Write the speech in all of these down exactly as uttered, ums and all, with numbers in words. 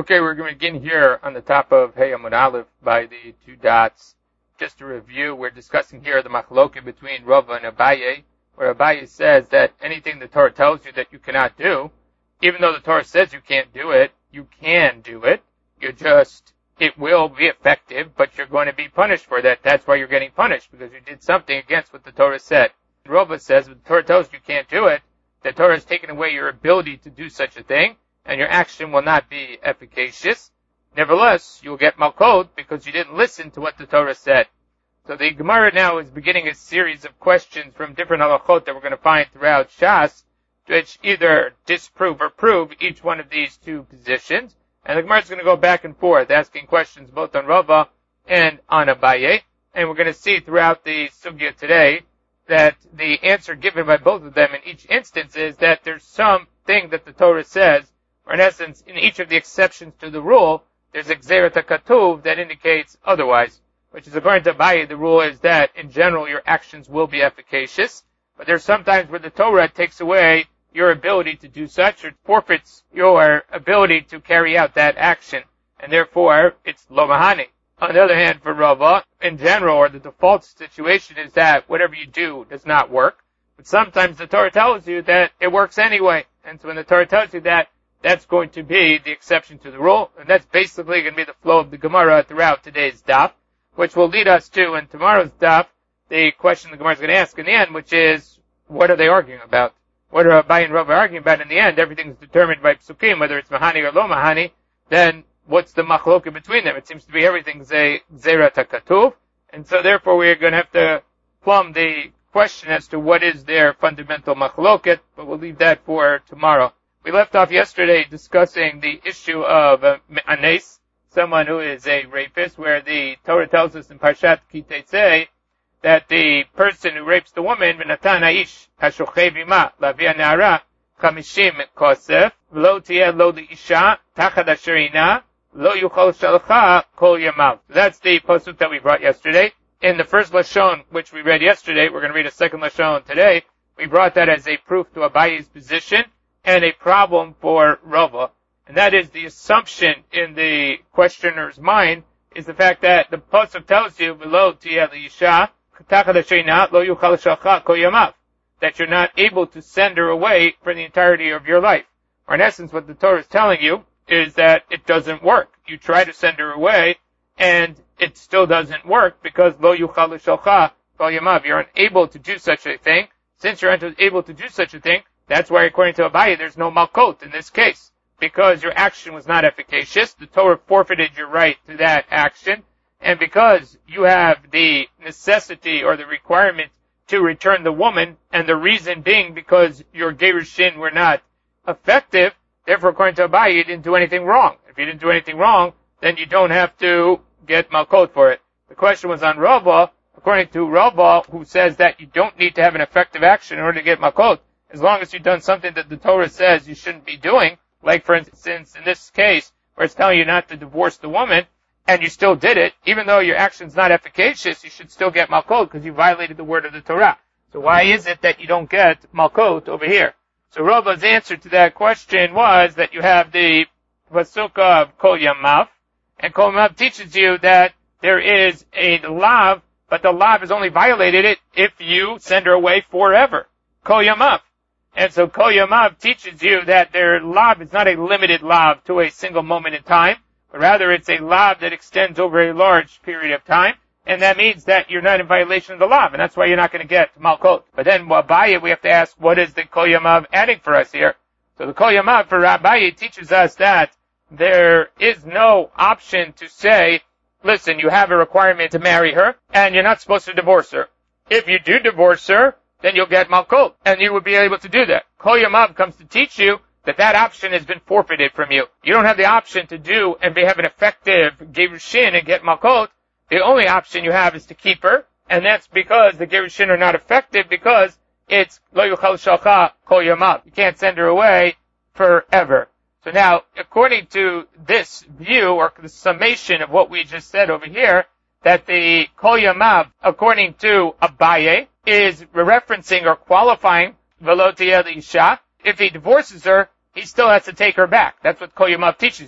Okay, we're going to begin here on the top of Hey Amud Aleph by the two dots. Just to review, we're discussing here the machloket between Rava and Abaye, where Abaye says that anything the Torah tells you that you cannot do, even though the Torah says you can't do it, you can do it. You just, it will be effective, but you're going to be punished for that. That's why you're getting punished, because you did something against what the Torah said. Rava says, when the Torah tells you you can't do it, the Torah has taken away your ability to do such a thing, and your action will not be efficacious. Nevertheless, you'll get malkot because you didn't listen to what the Torah said. So the Gemara now is beginning a series of questions from different halachot that we're going to find throughout Shas, which either disprove or prove each one of these two positions. And the Gemara is going to go back and forth, asking questions both on Rava and on Abaye. And we're going to see throughout the sugya today that the answer given by both of them in each instance is that there's something that the Torah says, or in essence, in each of the exceptions to the rule, there's a gzeirat hakatuv that indicates otherwise, which is according to Abaye, the rule is that in general your actions will be efficacious, but there's sometimes where the Torah takes away your ability to do such, or forfeits your ability to carry out that action, and therefore it's lo mahani. On the other hand, for Rava, in general, or the default situation is that whatever you do does not work, but sometimes the Torah tells you that it works anyway, and so when the Torah tells you that, that's going to be the exception to the rule, and that's basically going to be the flow of the Gemara throughout today's daf, which will lead us to, in tomorrow's daf, the question the Gemara is going to ask in the end, which is, what are they arguing about? What are Abaye and Rava arguing about in the end? Everything is determined by psukim, whether it's mahani or lo mahani, then what's the machloket between them? It seems to be everything's a gzeirat hakatuv, and so therefore we're going to have to plumb the question as to what is their fundamental machloket, but we'll leave that for tomorrow. We left off yesterday discussing the issue of uh, anes, someone who is a rapist, where the Torah tells us in Parshat Ki Teitzei that the person who rapes the woman, v'natan ha'ish hashochev ima lavi ha'na'ara chamishim kosef v'lo tiyeh lo li'isha tachad asher ina lo yuchol shalcha kol yamav. That's the pasuk that we brought yesterday. In the first lashon, which we read yesterday, we're going to read a second lashon today. We brought that as a proof to Abaye's position and a problem for Rava. And that is the assumption in the questioner's mind is the fact that the pasuk tells you below tiyeh li'isha tachad asher ina lo yuchol shalcha kol yamav, that you're not able to send her away for the entirety of your life. Or in essence, what the Torah is telling you is that it doesn't work. You try to send her away, and it still doesn't work because lo yuchal shalcha kol yamav. You're unable to do such a thing. Since you're unable to do such a thing, that's why, according to Abaye, there's no malkot in this case, because your action was not efficacious. The Torah forfeited your right to that action, and because you have the necessity or the requirement to return the woman, and the reason being because your gerushin were not effective, therefore, according to Abaye, you didn't do anything wrong. If you didn't do anything wrong, then you don't have to get malkot for it. The question was on Rava. According to Rava, who says that you don't need to have an effective action in order to get malkot, as long as you've done something that the Torah says you shouldn't be doing, like for instance in this case, where it's telling you not to divorce the woman, and you still did it, even though your action's not efficacious, you should still get malkot because you violated the word of the Torah. So why is it that you don't get malkot over here? So Rava's answer to that question was that you have the pasuk of Kol Yamav, and Kol Yamav teaches you that there is a lav, but the lav is only violated it if you send her away forever. Kol Yamav. And so Kol Yamav teaches you that their lav is not a limited lav to a single moment in time, but rather it's a lav that extends over a large period of time, and that means that you're not in violation of the law, and that's why you're not going to get malkot. But then Abaye, we have to ask, what is the Kol Yamav adding for us here? So the Kol Yamav for Abaye teaches us that there is no option to say, listen, you have a requirement to marry her, and you're not supposed to divorce her. If you do divorce her, then you'll get malkot, and you would be able to do that. Kol Yamav comes to teach you that that option has been forfeited from you. You don't have the option to do and have an effective gerushin and get malkot. The only option you have is to keep her, and that's because the gerushin are not effective because it's lo yuchal shalcha kol yamav. You can't send her away forever. So now, according to this view, or the summation of what we just said over here, that the kol yamav, according to Abaye, is referencing or qualifying v'lo tiyeh li'isha. If he divorces her, he still has to take her back. That's what kol yamav teaches you.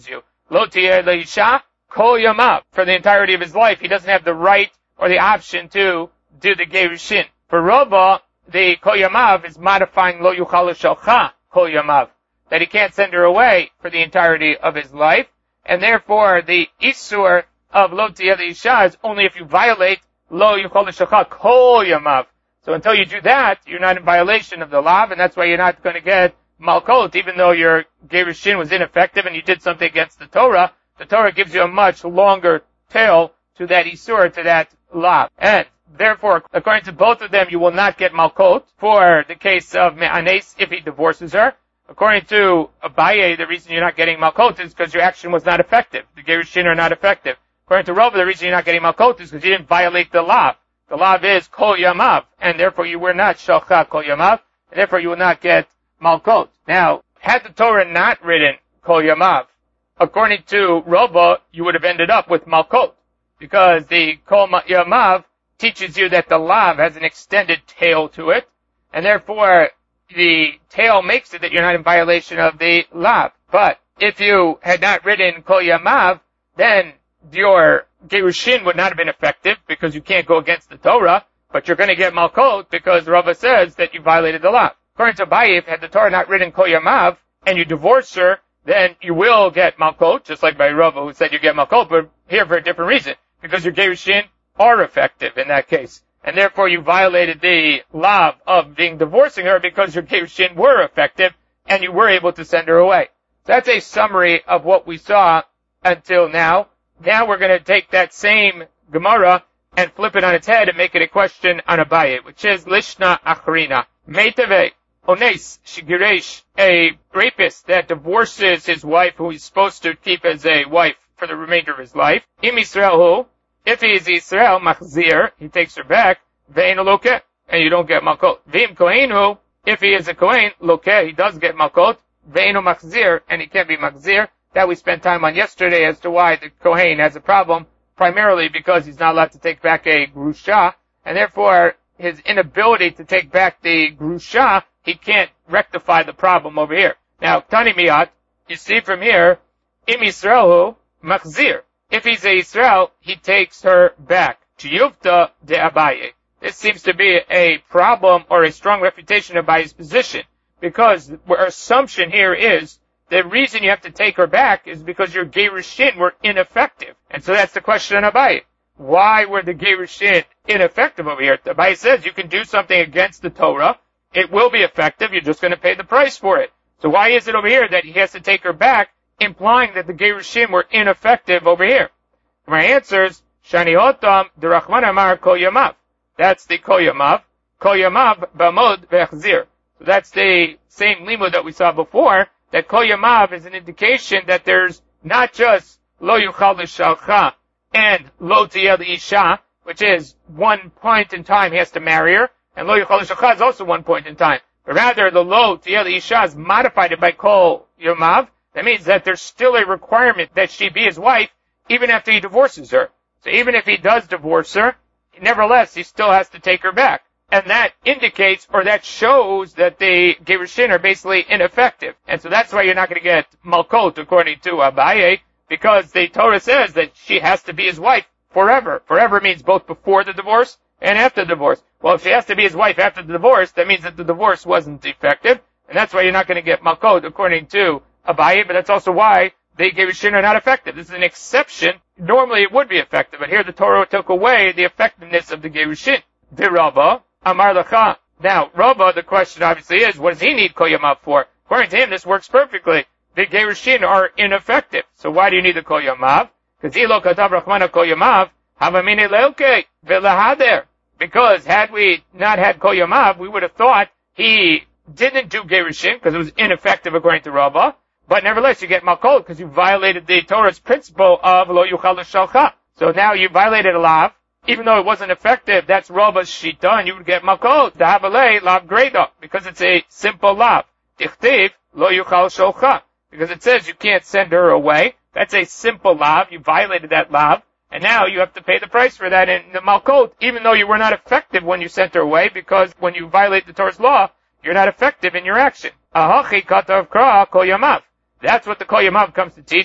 lo tiyeh leisha kol yamav. For the entirety of his life, he doesn't have the right or the option to do the gerushin. For Rava, the kol yamav is modifying lo yuchal l'shalcha kol yamav, that he can't send her away for the entirety of his life, and therefore the isur of lo tiyeh leisha is only if you violate lo yuchal l'shalcha kol yamav. So until you do that, you're not in violation of the law, and that's why you're not going to get malkot, even though your gerushin was ineffective and you did something against the Torah. The Torah gives you a much longer tail to that isur, to that law. And therefore, according to both of them, you will not get malkot for the case of me'anes if he divorces her. According to Abaye, the reason you're not getting malkot is because your action was not effective. The gerushin are not effective. According to Rava, the reason you're not getting malkot is because you didn't violate the law. The law is kol yamav, and therefore you were not shalcha kol yamav, and therefore you will not get malkot. Now, had the Torah not written kol yamav, according to Rava, you would have ended up with malkot, because the kol yamav teaches you that the lav has an extended tail to it, and therefore the tail makes it that you're not in violation of the lav. But if you had not written kol yamav, then your gerushin would not have been effective because you can't go against the Torah, but you're going to get malkot because Rava says that you violated the law. According to Abaye, had the Torah not written kol yamav and you divorce her, then you will get malkot, just like by Rava who said you get malkot, but here for a different reason, because your gerushin are effective in that case. And therefore you violated the law of being divorcing her because your gerushin were effective and you were able to send her away. So that's a summary of what we saw until now. Now we're going to take that same Gemara and flip it on its head and make it a question on Abaye, which is Lishna Achrina. Meitave, Ones, Shigiresh, a rapist that divorces his wife who he's supposed to keep as a wife for the remainder of his life. Im Yisrael, if he is Yisrael, Machzir, he takes her back, Ve'en Loke, and you don't get Malkot. V'im Kohenu, if he is a Kohen, Loke, he does get Malkot, Ve'en Machzir, and he can't be Machzir. That we spent time on yesterday as to why the Kohen has a problem, primarily because he's not allowed to take back a grusha, and therefore his inability to take back the grusha, he can't rectify the problem over here. Now, Tani Miyat, you see from here, Im Yisraelu Machzir. If he's a Yisrael, he takes her back. Chiyuvta de Abaye. This seems to be a problem or a strong refutation of Abaye's position, because our assumption here is the reason you have to take her back is because your gerushin were ineffective. And so that's the question on Abaye. Why were the gerushin ineffective over here? Abaye says you can do something against the Torah. It will be effective. You're just going to pay the price for it. So why is it over here that he has to take her back, implying that the gerushin were ineffective over here? My answer is, Shani Otam, the Rahman Amar Kol Yamav. That's the Kol Yamav. Kol Yamav Bamod Ve'achzir. So that's the same limud that we saw before, that Kol Yamav is an indication that there's not just Lo Yuchal L'Shalcha and Lo Tiyeh L'Isha, which is one point in time he has to marry her, and Lo Yuchal L'Shalcha is also one point in time. But rather, the Lo Tiyeh L'Isha is modified by Kol Yamav. That means that there's still a requirement that she be his wife, even after he divorces her. So even if he does divorce her, nevertheless, he still has to take her back. And that indicates, or that shows, that the gerushin are basically ineffective. And so that's why you're not going to get malkot, according to Abaye, because the Torah says that she has to be his wife forever. Forever means both before the divorce and after the divorce. Well, if she has to be his wife after the divorce, that means that the divorce wasn't effective. And that's why you're not going to get malkot, according to Abaye, but that's also why the gerushin are not effective. This is an exception. Normally it would be effective, but here the Torah took away the effectiveness of the gerushin. The Rava, Amar Lacha. Now, Rava, the question obviously is, what does he need Kol Yamav for? According to him, this works perfectly. The gerushin are ineffective. So why do you need the Kol Yamav? Because Ilo Katav Rachmana Kol Yamav, Havamine Leoke, Velahader. Because had we not had Kol Yamav, we would have thought he didn't do gerushin, because it was ineffective according to Rava. But nevertheless, you get malkot because you violated the Torah's principle of Lo Yuchal L'Shalcha. So now you violated a lav. Even though it wasn't effective, that's Rava's shita, and you would get malkot. The habalei lav greda, because it's a simple lav. Tichtiv Lo Yuchal Sholcha, because it says you can't send her away. That's a simple lav. You violated that lav, and now you have to pay the price for that in the malkot, even though you were not effective when you sent her away, because when you violate the Torah's law, you're not effective in your action. Ahachi katav kra kol yamav. That's what the Kol Yamav comes to teach you.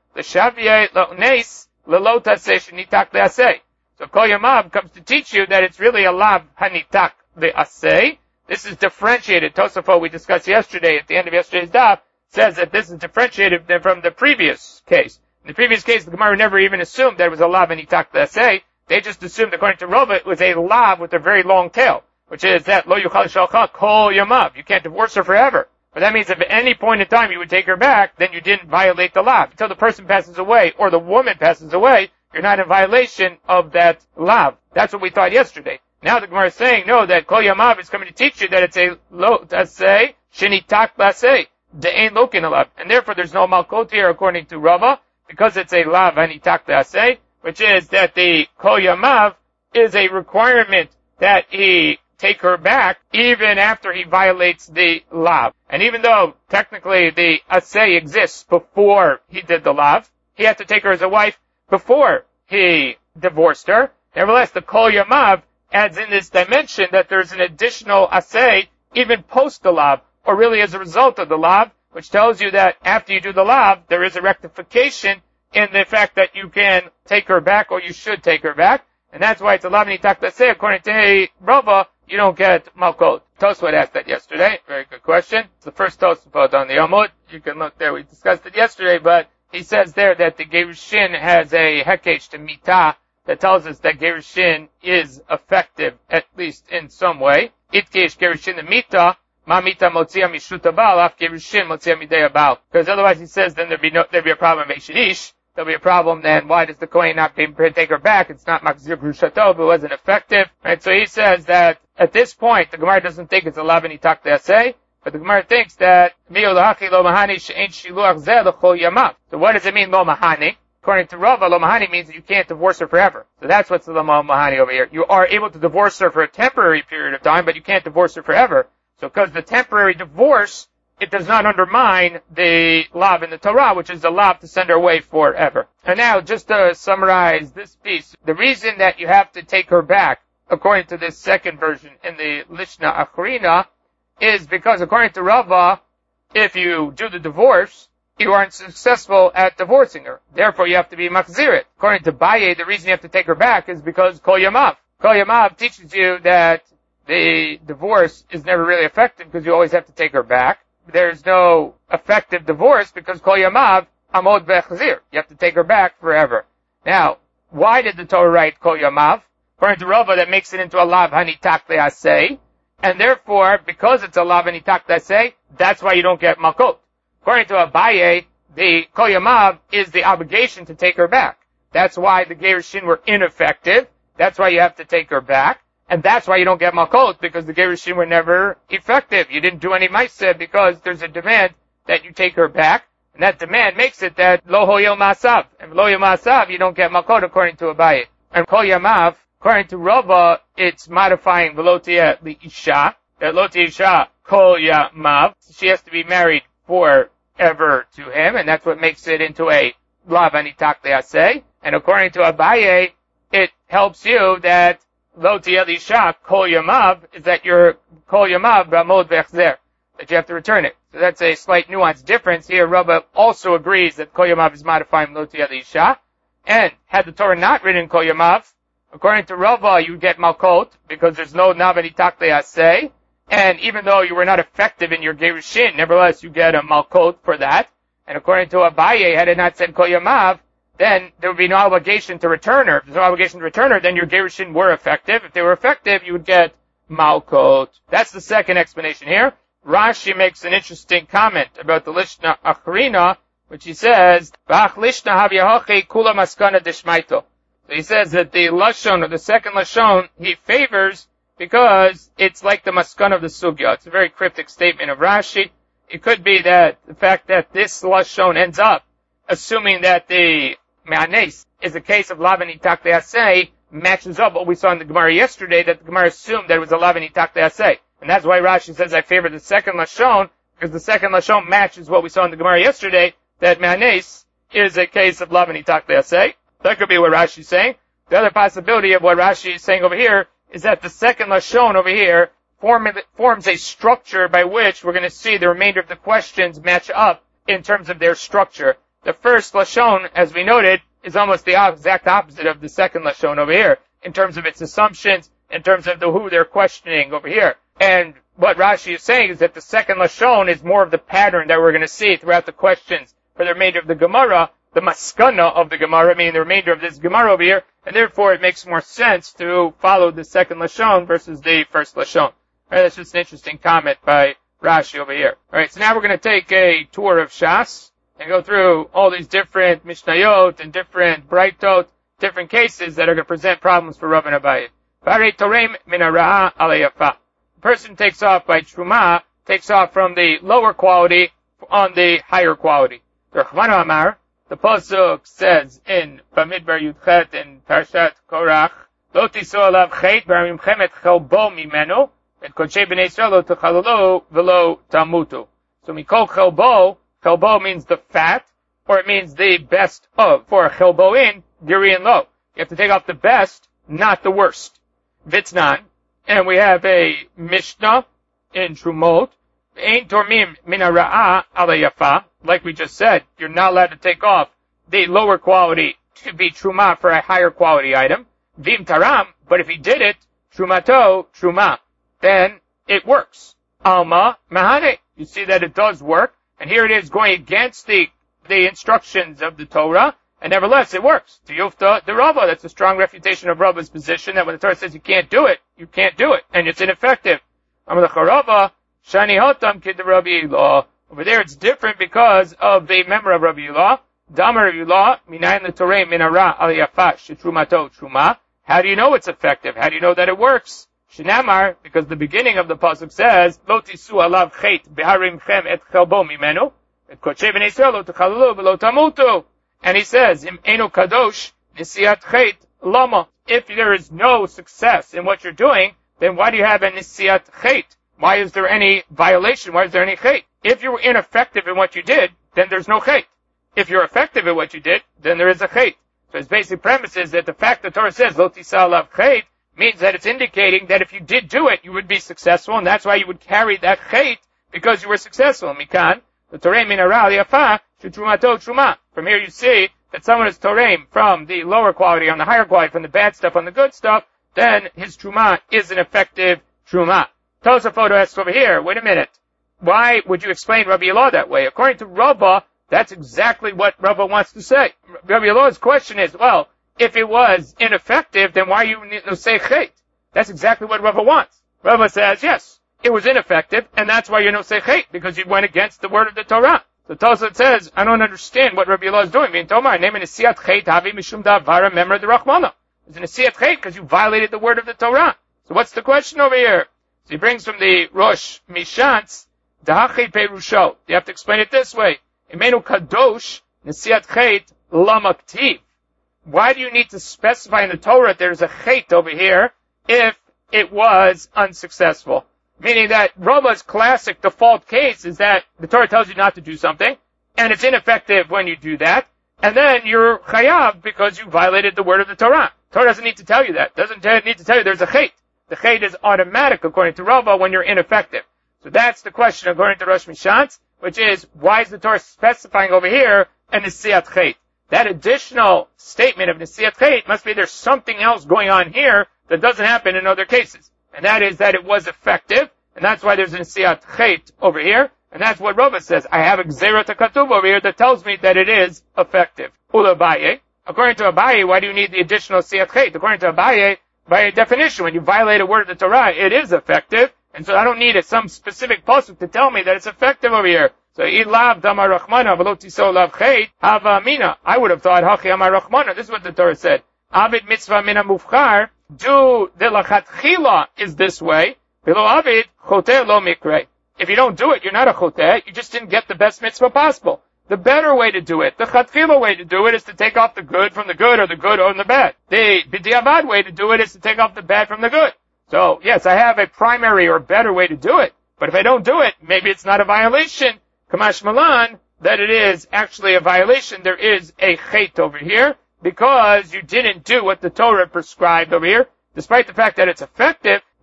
l'shaviyeh lo'nes lelo taseh shenitak le'aseh. So Kol Yamav comes to teach you that it's really a lav hanitak le'aseh. This is differentiated. Tosafot, we discussed yesterday, at the end of yesterday's daf, says that this is differentiated from the previous case. In the previous case, the Gemara never even assumed that it was a lav hanitak le'aseh. They just assumed, according to Rava, it was a lav with a very long tail, which is that lo yuchal shalcha Kol Yamav. You can't divorce her forever. But that means if at any point in time you would take her back, then you didn't violate the lav. Until the person passes away, or the woman passes away, you're not in violation of that lav. That's what we thought yesterday. Now the Gemara is saying, no, that Kol Yamav is coming to teach you that it's a lo taseh shenitak laseh, de'ein lokin alav. And therefore there's no malkot here according to Rava, because it's a lav hanitak laseh, which is that the Kol Yamav is a requirement that he take her back even after he violates the lav. And even though technically the aseh exists before he did the lav, he had to take her as a wife before he divorced her. Nevertheless, the Kol Yamav adds in this dimension that there's an additional aseh even post the lav, or really as a result of the lav, which tells you that after you do the lav, there is a rectification in the fact that you can take her back, or you should take her back. And that's why it's a lav hanitak le'aseh. According to Rava, you don't get malkot. Tosfot asked that yesterday. Very good question. It's the first Tosfot on the Amud. You can look there. We discussed it yesterday, but he says there that the Gerushin has a hekesh to mitah that tells us that Gerushin is effective, at least in some way. Itkesh Gerushin the mitah, ma mitah motzia mishuta bal, af Gerushin motzia midei bal. Because otherwise he says then there'd be no, there'd be a problem in Meishinish. There'll be a problem then. Why does the Kohen not be able to take her back? It's not Machzir Grushato, but it wasn't effective. Right? So he says that at this point, the Gemara doesn't think it's a lav hanitak le'aseh, but the Gemara thinks that Mio lahachi lo mahani she'en shiluach zeh l'chol yamav. So what does it mean lo mahani? According to Rava, lo mahani means that you can't divorce her forever. So that's what's the lo mahani over here. You are able to divorce her for a temporary period of time, but you can't divorce her forever. So because the temporary divorce, it does not undermine the lav in the Torah, which is the lav to send her away forever. And now, just to summarize this piece, the reason that you have to take her back, according to this second version in the Lishna Achrina, is because according to Rava, if you do the divorce, you aren't successful at divorcing her. Therefore, you have to be machzirit. According to Baye, the reason you have to take her back is because Kol Yamav. Kol Yamav teaches you that the divorce is never really effective because you always have to take her back. There's no effective divorce because Kol Yamav amod v'chazir. You have to take her back forever. Now, why did the Torah write Kol Yamav? According to Rava, that makes it into a lav hanitak le'aseh, and therefore, because it's a lav hanitak le'aseh, that's why you don't get malkot. According to Abaye, the Kol Yamav is the obligation to take her back. That's why the Gerushin were ineffective. That's why you have to take her back. And that's why you don't get malkot, because the Gerushin were never effective. You didn't do any ma'aseh because there's a demand that you take her back. And that demand makes it that lo hoyel ma'asav. And lo hoyel ma'asav, you don't get malkot according to Abaye. And Kol Yamav, according to Rava, it's modifying velotia li isha. That lotia isha Kol Yamav. She has to be married forever to him. And that's what makes it into a lav hanitak le'aseh. And according to Abaye, it helps you that Lo tiyel isha Kol Yamav is that your Kol Yamav b'amod v'echzer, that you have to return it. So that's a slight nuance difference here. Rava also agrees that Kol Yamav is modifying Lo tiyel isha, and had the Torah not written Kol Yamav, according to Rava you get malkot because there's no lav hanitak le'aseh, and even though you were not effective in your gerushin, nevertheless you get a malkot for that. And according to Abaye, had it not said Kol Yamav, then there would be no obligation to return her. If there's no obligation to return her, then your gerushin were effective. If they were effective, you would get malkot. That's the second explanation here. Rashi makes an interesting comment about the Lishna Achrina, which he says, V'ach Lishna havyahochi kula maskana deshmaito. So he says that the Lashon, or the second Lashon, he favors because it's like the maskana of the sugya. It's a very cryptic statement of Rashi. It could be that the fact that this Lashon ends up assuming that the Me'anes is a case of lav hanitak le'aseh, matches up what we saw in the Gemara yesterday, that the Gemara assumed that it was a lav hanitak le'aseh. And that's why Rashi says I favor the second Lashon, because the second Lashon matches what we saw in the Gemara yesterday, that Me'anes is a case of lav hanitak le'aseh. That could be what Rashi is saying. The other possibility of what Rashi is saying over here is that the second Lashon over here form, forms a structure by which we're going to see the remainder of the questions match up in terms of their structure. the first Lashon, as we noted, is almost the exact opposite of the second Lashon over here, in terms of its assumptions, in terms of the who they're questioning over here. And what Rashi is saying is that the second Lashon is more of the pattern that we're going to see throughout the questions for the remainder of the Gemara, the maskana of the Gemara, meaning the remainder of this Gemara over here, and therefore it makes more sense to follow the second Lashon versus the first Lashon. All right, that's just an interesting comment by Rashi over here. Alright, so now we're going to take a tour of Shas and go through all these different Mishnayot and different Braitot, different cases that are going to present problems for Rav and Abaye. Vare Torem min hara'a alayafa. The person takes off by Truma, takes off from the lower quality on the higher quality. The Rachmana Amar, the Pasuk says in Bamidbar Yudchet in Parshat Korach, Lo tisu alav chet b'arimchem et chelbo mimenu, et kodshei b'nei Yisrael lo techalulu v'lo tamutu. So mikol chelbo, chelbo means the fat, or it means the best of. For chelboin, girian lo. You have to take off the best, not the worst. Vitznan, and we have a Mishnah in Trumot, Ein tormim min hara'a alayafa. Like we just said, you're not allowed to take off the lower quality to be truma for a higher quality item. Vim taram, but if he did it, trumato, truma, then it works. Alma mahane. You see that it does work, and here it is going against the the instructions of the Torah, and nevertheless it works. Tiyufta de Rava, that's a strong refutation of Rava's position that when the Torah says you can't do it, you can't do it, and it's ineffective. Amalach Rava, shani hotam kid Rabbi Ilah. Over there it's different because of the member of Rabbi Ilah. Damar Rabbi Ilah, minayin l'torei min hara al yafa shetrumato truma. How do you know it's effective? How do you know that it works? Shinamar, because the beginning of the pasuk says, Lo tisu alav chet beharimchem et chelbo mimenu, et kodshei b'nei Yisrael lo techalulu v'lo tamutu. And he says, Im eno kadosh nisiat chet lama. If there is no success in what you're doing, then why do you have a nisiat chet? Why is there any violation? Why is there any chet? If you were ineffective in what you did, then there's no chet. If you're effective in what you did, then there is a chet. So his basic premise is that the fact that Torah says, Lo tisa alav chet, means that it's indicating that if you did do it, you would be successful, and that's why you would carry that chet, because you were successful. Mikan, the Torah min hara al yafa, shetrumato truma. From here you see that someone is Torah from the lower quality on the higher quality, from the bad stuff on the good stuff, then his truma is an effective truma. Tosafot asks over here, wait a minute, why would you explain Rabbi Ilah that way? According to Rava, that's exactly what Rava wants to say. Rabbi Ilah's question is, well, if it was ineffective, then why you need to say chet? That's exactly what Rava wants. Rava says, yes, it was ineffective, and that's why you don't say chet, because you went against the word of the Torah. So Tosafot says, I don't understand what Rabbi Ilah is doing. Mean Tomar, name an nesiat chet havi mishum davara memra de Rachmana. It's an nesiat chet because you violated the word of the Torah. So what's the question over here? So he brings from the Rosh Mishantz, Dahachi Perusho. You have to explain it this way. Imenu kadosh nesiat chet lamaktiv. Why do you need to specify in the Torah that there's a chet over here if it was unsuccessful? Meaning that Rava's classic default case is that the Torah tells you not to do something, and it's ineffective when you do that, and then you're chayav because you violated the word of the Torah. Torah doesn't need to tell you that. Doesn't need to tell you there's a chet. The chet is automatic according to Rava when you're ineffective. So that's the question according to Rosh Mishantz, which is, why is the Torah specifying over here a nesiat chet? That additional statement of nesiat chet must be there's something else going on here that doesn't happen in other cases. And that is that it was effective, and that's why there's a nesiat chet over here, and that's what Rava says. I have a gzeirat hakatuv over here that tells me that it is effective. Ula Abaye. According to Abaye, why do you need the additional nesiat chet? According to Abaye, by definition, when you violate a word of the Torah, it is effective, and so I don't need a, some specific pasuk to tell me that it's effective over here. So, ilav damar rachmana v'lo tiso lav chet hava mina. I would have thought, hachi amar rachmana. This is what the Torah said. Avid mitzvah mina mufchar. Do the lachatchila is this way. V'lo avid choteh lo mikre. If you don't do it, you're not a choteh. You just didn't get the best mitzvah possible. The better way to do it, the chatchila way to do it, is to take off the good from the good, or the good from the bad. The b'diavad way to do it is to take off the bad from the good. So, yes, I have a primary or better way to do it, but if I don't do it, maybe it's not a violation. Kamash Malan, that it is actually a violation. There is a chet over here, because you didn't do what the Torah prescribed over here. Despite the fact that it's effective,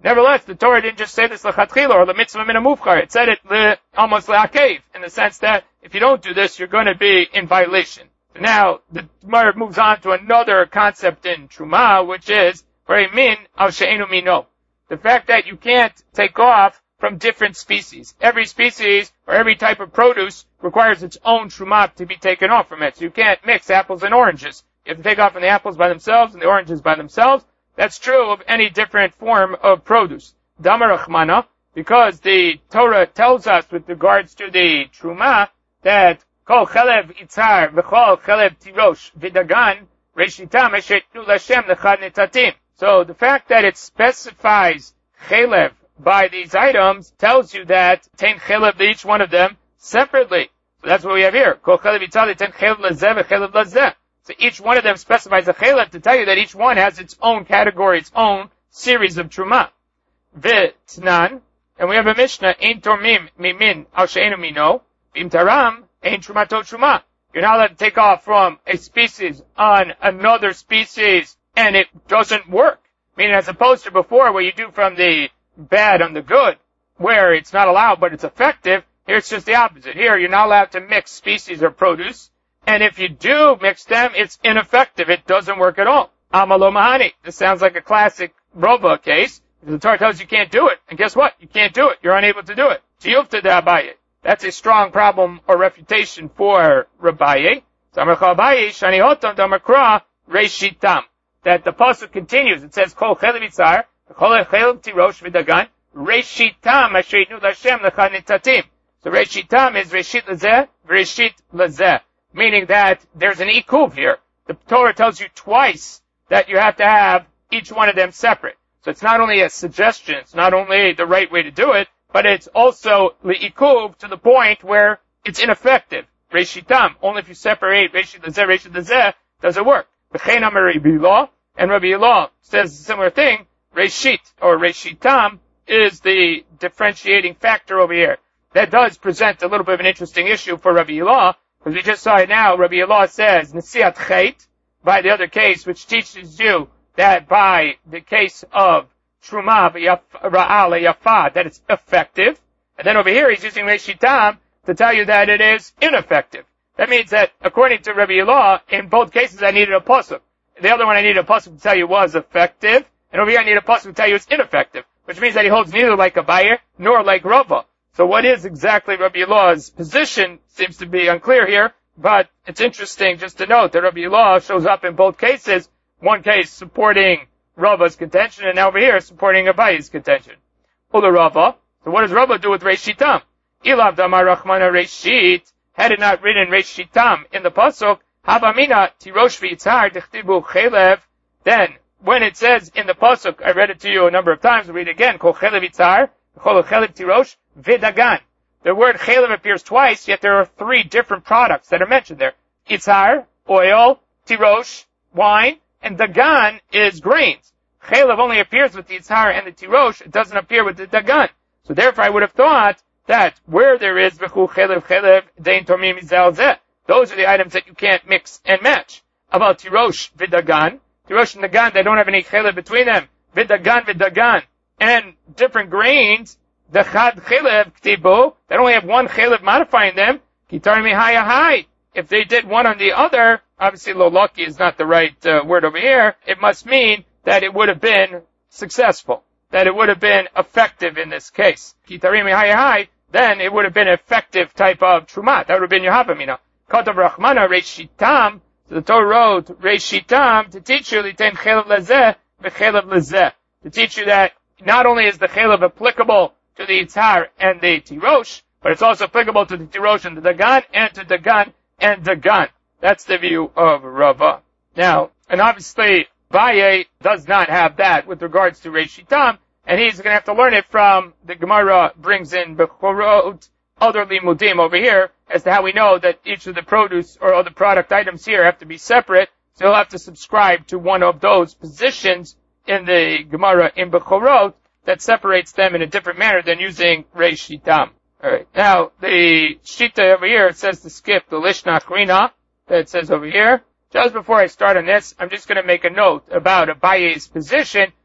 Nevertheless, the Torah didn't just say this l'chatchila or l'mitzvah min hamufchar. It said it le, almost le'akev, in the sense that if you don't do this, you're going to be in violation. So now, the Gemara moves on to another concept in Truma, which is very min al she'enu mino. The fact that you can't take off from different species. Every species or every type of produce requires its own truma to be taken off from it. So you can't mix apples and oranges. You have to take off from the apples by themselves and the oranges by themselves. That's true of any different form of produce. Damar Rachmana, because the Torah tells us with regards to the truma that kol chelev itzar v'chol chelev tirosh v'dagan reshitam eshetnu l'Hashem lechad netatim. So the fact that it specifies chelev by these items tells you that ten chelev to each one of them separately. So that's what we have here. Kol chelev itzar ten chelev lazeh v'chelev lazeh. So each one of them specifies a chelev to tell you that each one has its own category, its own series of truma. V'tnan, and we have a Mishnah, ein tormim mimin al she'enu mino, v'im taram ein trumato truma. You're not allowed to take off from a species on another species, and it doesn't work. Meaning, as opposed to before, where you do from the bad on the good, where it's not allowed but it's effective, here it's just the opposite. Here, you're not allowed to mix species or produce, and if you do mix them, it's ineffective. It doesn't work at all. Amalo mahani. This sounds like a classic Rova case. The Torah tells you you can't do it, and guess what? You can't do it. You're unable to do it. Tiyufta de Abaye. That's a strong problem or refutation for Rabbaye. That the pasuk continues. It says, Kol chelev itzar, kol chelev tirosh v'dagan, reshitam asheitnu l'Hashem lechad netatim. So reshitam is reshit lezeh, reshit lezeh. Meaning that there's an ikuv here. The Torah tells you twice that you have to have each one of them separate. So it's not only a suggestion, it's not only the right way to do it, but it's also li'ikuv to the point where it's ineffective. Reshitam, only if you separate reshit lezeh, reshit lezeh, does it work. V'chein amar Rabbi Ilah, and Rabbi Ilah says a similar thing. Reshit, or reshitam, is the differentiating factor over here. That does present a little bit of an interesting issue for Rabbi Ilah, because we just saw it now. Rabbi Ilah says, Nesiat Chait, by the other case, which teaches you that by the case of Truma Ra'al Yafa, that it's effective. And then over here, he's using Reshitam to tell you that it is ineffective. That means that, according to Rabbi Ilah, in both cases I needed a pasuk. The other one I needed a pasuk to tell you was effective, and over here I need a pasuk to tell you it's ineffective, which means that he holds neither like a buyer nor like Rava. So what is exactly Rabbi Ilah's position seems to be unclear here, but it's interesting just to note that Rabbi Ilah shows up in both cases, one case supporting Rava's contention, and now over here supporting Abaye's contention. Ula Rava. So what does Rava do with Reshitam? Ilav damar Rachmana Reshit, had it not written Reshitam in the pasuk, Havamina tirosh v'itzar dechtibu chelev, then when it says in the pasuk, I read it to you a number of times, I'll read it again, kol chelev itzar, kol chelev tirosh v'dagan. The word chelev appears twice, yet there are three different products that are mentioned there. Itzar, oil, tirosh, wine, and dagan is grains. Chelev only appears with the itzar and the tirosh, it doesn't appear with the dagan. So therefore I would have thought that where there is v'chu chelev chelev dein tormim izal zeh, those are the items that you can't mix and match. About tirosh v'dagan, tirosh and dagan, they don't have any chelev between them. V'dagan v'dagan, and different grains, the chad chelev ktibu, they only have one chelev modifying them. Kitar mihaya hai. If they did one on the other, obviously lo lucky is not the right uh, word over here. It must mean that it would have been successful, that it would have been effective in this case. Kitarim mihaya hai, then it would have been an effective type of truma. That would have been your havamina. Katav Rachmana Reshitam, so the Torah wrote Reshitam to teach you liten chelev lezeh v'chelev lezeh, to teach you that not only is the chelev applicable to the itzar and the tirosh, but it's also applicable to the tirosh and the dagan, and to dagan and dagan. That's the view of Rava. Now, and obviously Baye does not have that with regards to Reshitam, and he's going to have to learn it from the Gemara brings in Bechorot, other limudim over here, as to how we know that each of the produce or other product items here have to be separate. So he'll have to subscribe to one of those positions in the Gemara in Bechorot that separates them in a different manner than using Reish Shitam. Alright, now the Shita over here, it says to skip the Lishna Achrina that it says over here. Just before I start on this, I'm just going to make a note about Abaye's position,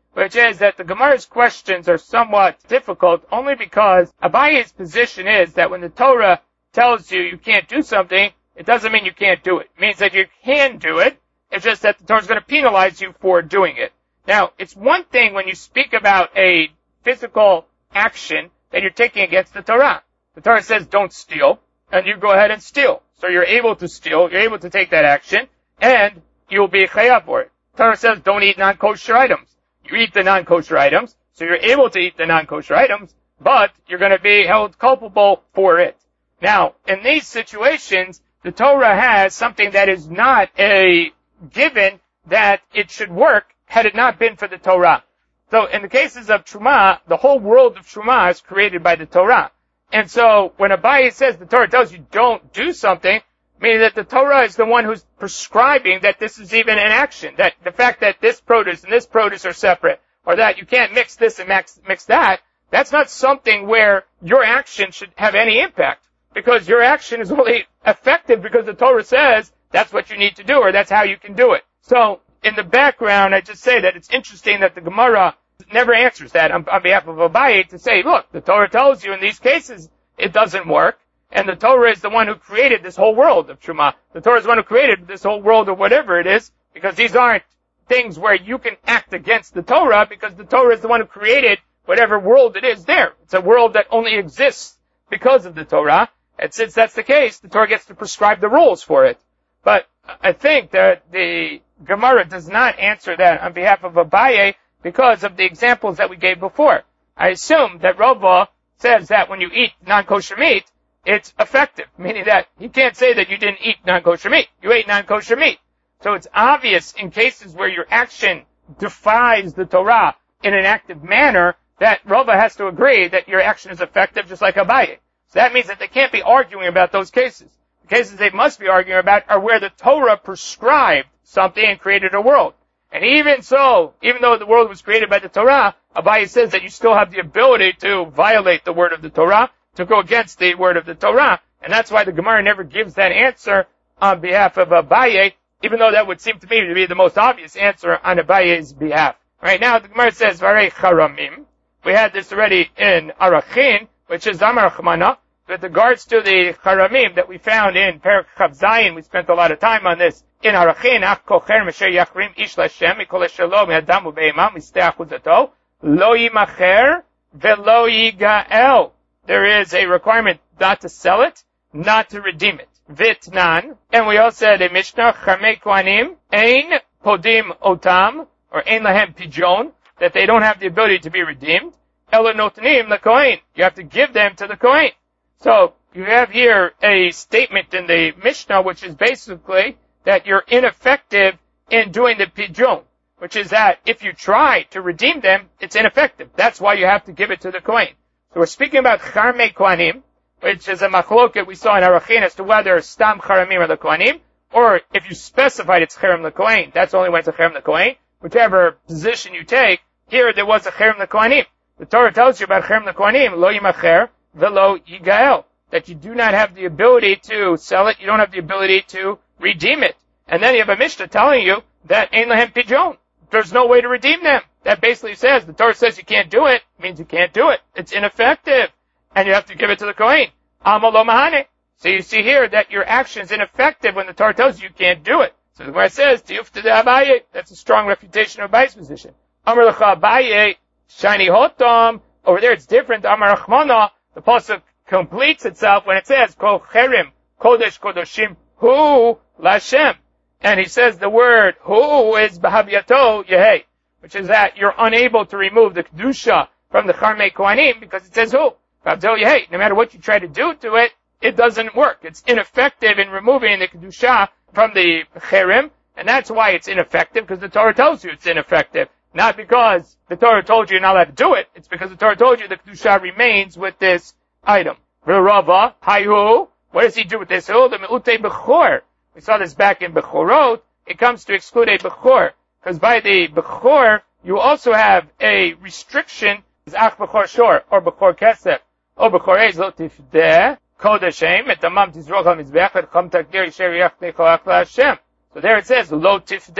which is that the Gemara's questions are somewhat difficult only because Abaye's position is that when the Torah tells you you can't do something, it doesn't mean you can't do it. It means that you can do it. It's just that the Torah is going to penalize you for doing it. Now, it's one thing when you speak about a physical action that you're taking against the Torah. The Torah says don't steal, and you go ahead and steal. So you're able to steal, you're able to take that action, and you'll be chayav for it. The Torah says don't eat non-kosher items. You eat the non-kosher items, so you're able to eat the non-kosher items, but you're going to be held culpable for it. Now, in these situations, the Torah has something that is not a given that it should work had it not been for the Torah. So in the cases of Truma, the whole world of Truma is created by the Torah. And so when Abaye says the Torah tells you don't do something, meaning that the Torah is the one who's prescribing that this is even an action, that the fact that this produce and this produce are separate, or that you can't mix this and mix, mix that, that's not something where your action should have any impact, because your action is only effective because the Torah says that's what you need to do, or that's how you can do it. So in the background, I just say that it's interesting that the Gemara never answers that on, on behalf of Abaye to say, look, the Torah tells you in these cases it doesn't work, and the Torah is the one who created this whole world of Truma. The Torah is the one who created this whole world of whatever it is, because these aren't things where you can act against the Torah, because the Torah is the one who created whatever world it is there. It's a world that only exists because of the Torah, and since that's the case, the Torah gets to prescribe the rules for it. But I think that the Gemara does not answer that on behalf of Abaye because of the examples that we gave before. I assume that Rava says that when you eat non-kosher meat, it's effective, meaning that he can't say that you didn't eat non-kosher meat. You ate non-kosher meat. So it's obvious in cases where your action defies the Torah in an active manner that Rava has to agree that your action is effective just like Abaye. So that means that they can't be arguing about those cases. The cases they must be arguing about are where the Torah prescribed something and created a world. And even so, even though the world was created by the Torah, Abaye says that you still have the ability to violate the word of the Torah, to go against the word of the Torah. And that's why the Gemara never gives that answer on behalf of Abaye, even though that would seem to me to be the most obvious answer on Abaye's behalf. Right now, the Gemara says, Varei Charamim. We had this already in Arachin, which is Amar Chmana. With regards to the Charamim that we found in Perek Chav Zayin, we spent a lot of time on this. In Arachin, Ach Kocher Mesher Yachrim Ish Lashem Mikol Shalom Yadamu Beimam Misteh Achuzato Lo Yimacher Velo Yigael. There is a requirement not to sell it, not to redeem it. Vitnan. And we also had a Mishnah, Charmei Kohanim, Ein Podim Otam, or Ein Lahem Pijon, that they don't have the ability to be redeemed. Ela Notnim LeKohen. You have to give them to the Kohen. So, you have here a statement in the Mishnah, which is basically that you're ineffective in doing the Pijon, which is that if you try to redeem them, it's ineffective. That's why you have to give it to the Kohen. So we're speaking about Charmei Kohanim, which is a machloket we saw in Arachin as to whether Stam Charamim or the Kohanim, or if you specified it's Cherem the Kohen, that's only when it's a Cherem the Kohen. Whichever position you take, here there was a Cherem the Kohanim. The Torah tells you about Cherem the Kohanim, Lo Yimacher, Velo Yigael, that you do not have the ability to sell it, you don't have the ability to redeem it. And then you have a Mishnah telling you that Ein Lahem Pijon, there's no way to redeem them. That basically says, the Torah says you can't do it, means you can't do it. It's ineffective. And you have to give it to the Kohen. Amal lo mahane. So you see here that your action is ineffective when the Torah tells you you can't do it. So the Gemara says, Tiyuf to the Abaye, that's a strong refutation of Abaye's position. Amar lecha Abaye, shiny hotam. Over there it's different. Amar Rachmana, the pasuk completes itself when it says, Kol cherim, kodesh kodoshim, hu lashem. And he says the word hu is b'havyato yehei, which is that you're unable to remove the kedusha from the Charmei Kohanim because it says hu. No matter what you try to do to it, it doesn't work. It's ineffective in removing the kedusha from the cherem, and that's why it's ineffective, because the Torah tells you it's ineffective. Not because the Torah told you you're not allowed to do it, it's because the Torah told you the kedusha remains with this item. Rava, hayu, what does he do with this? The me'utei bechor. We saw this back in Bechorot. It comes to exclude a bechor, because by the bechor, you also have a restriction, ach bechor shor, or bechor kesef, or bechor ez lo tifdeh, kodeshem, et amam tizroch al mizbeach, et cham takdir yisher yach nechoach la'Hashem. So there it says, lo tifdeh.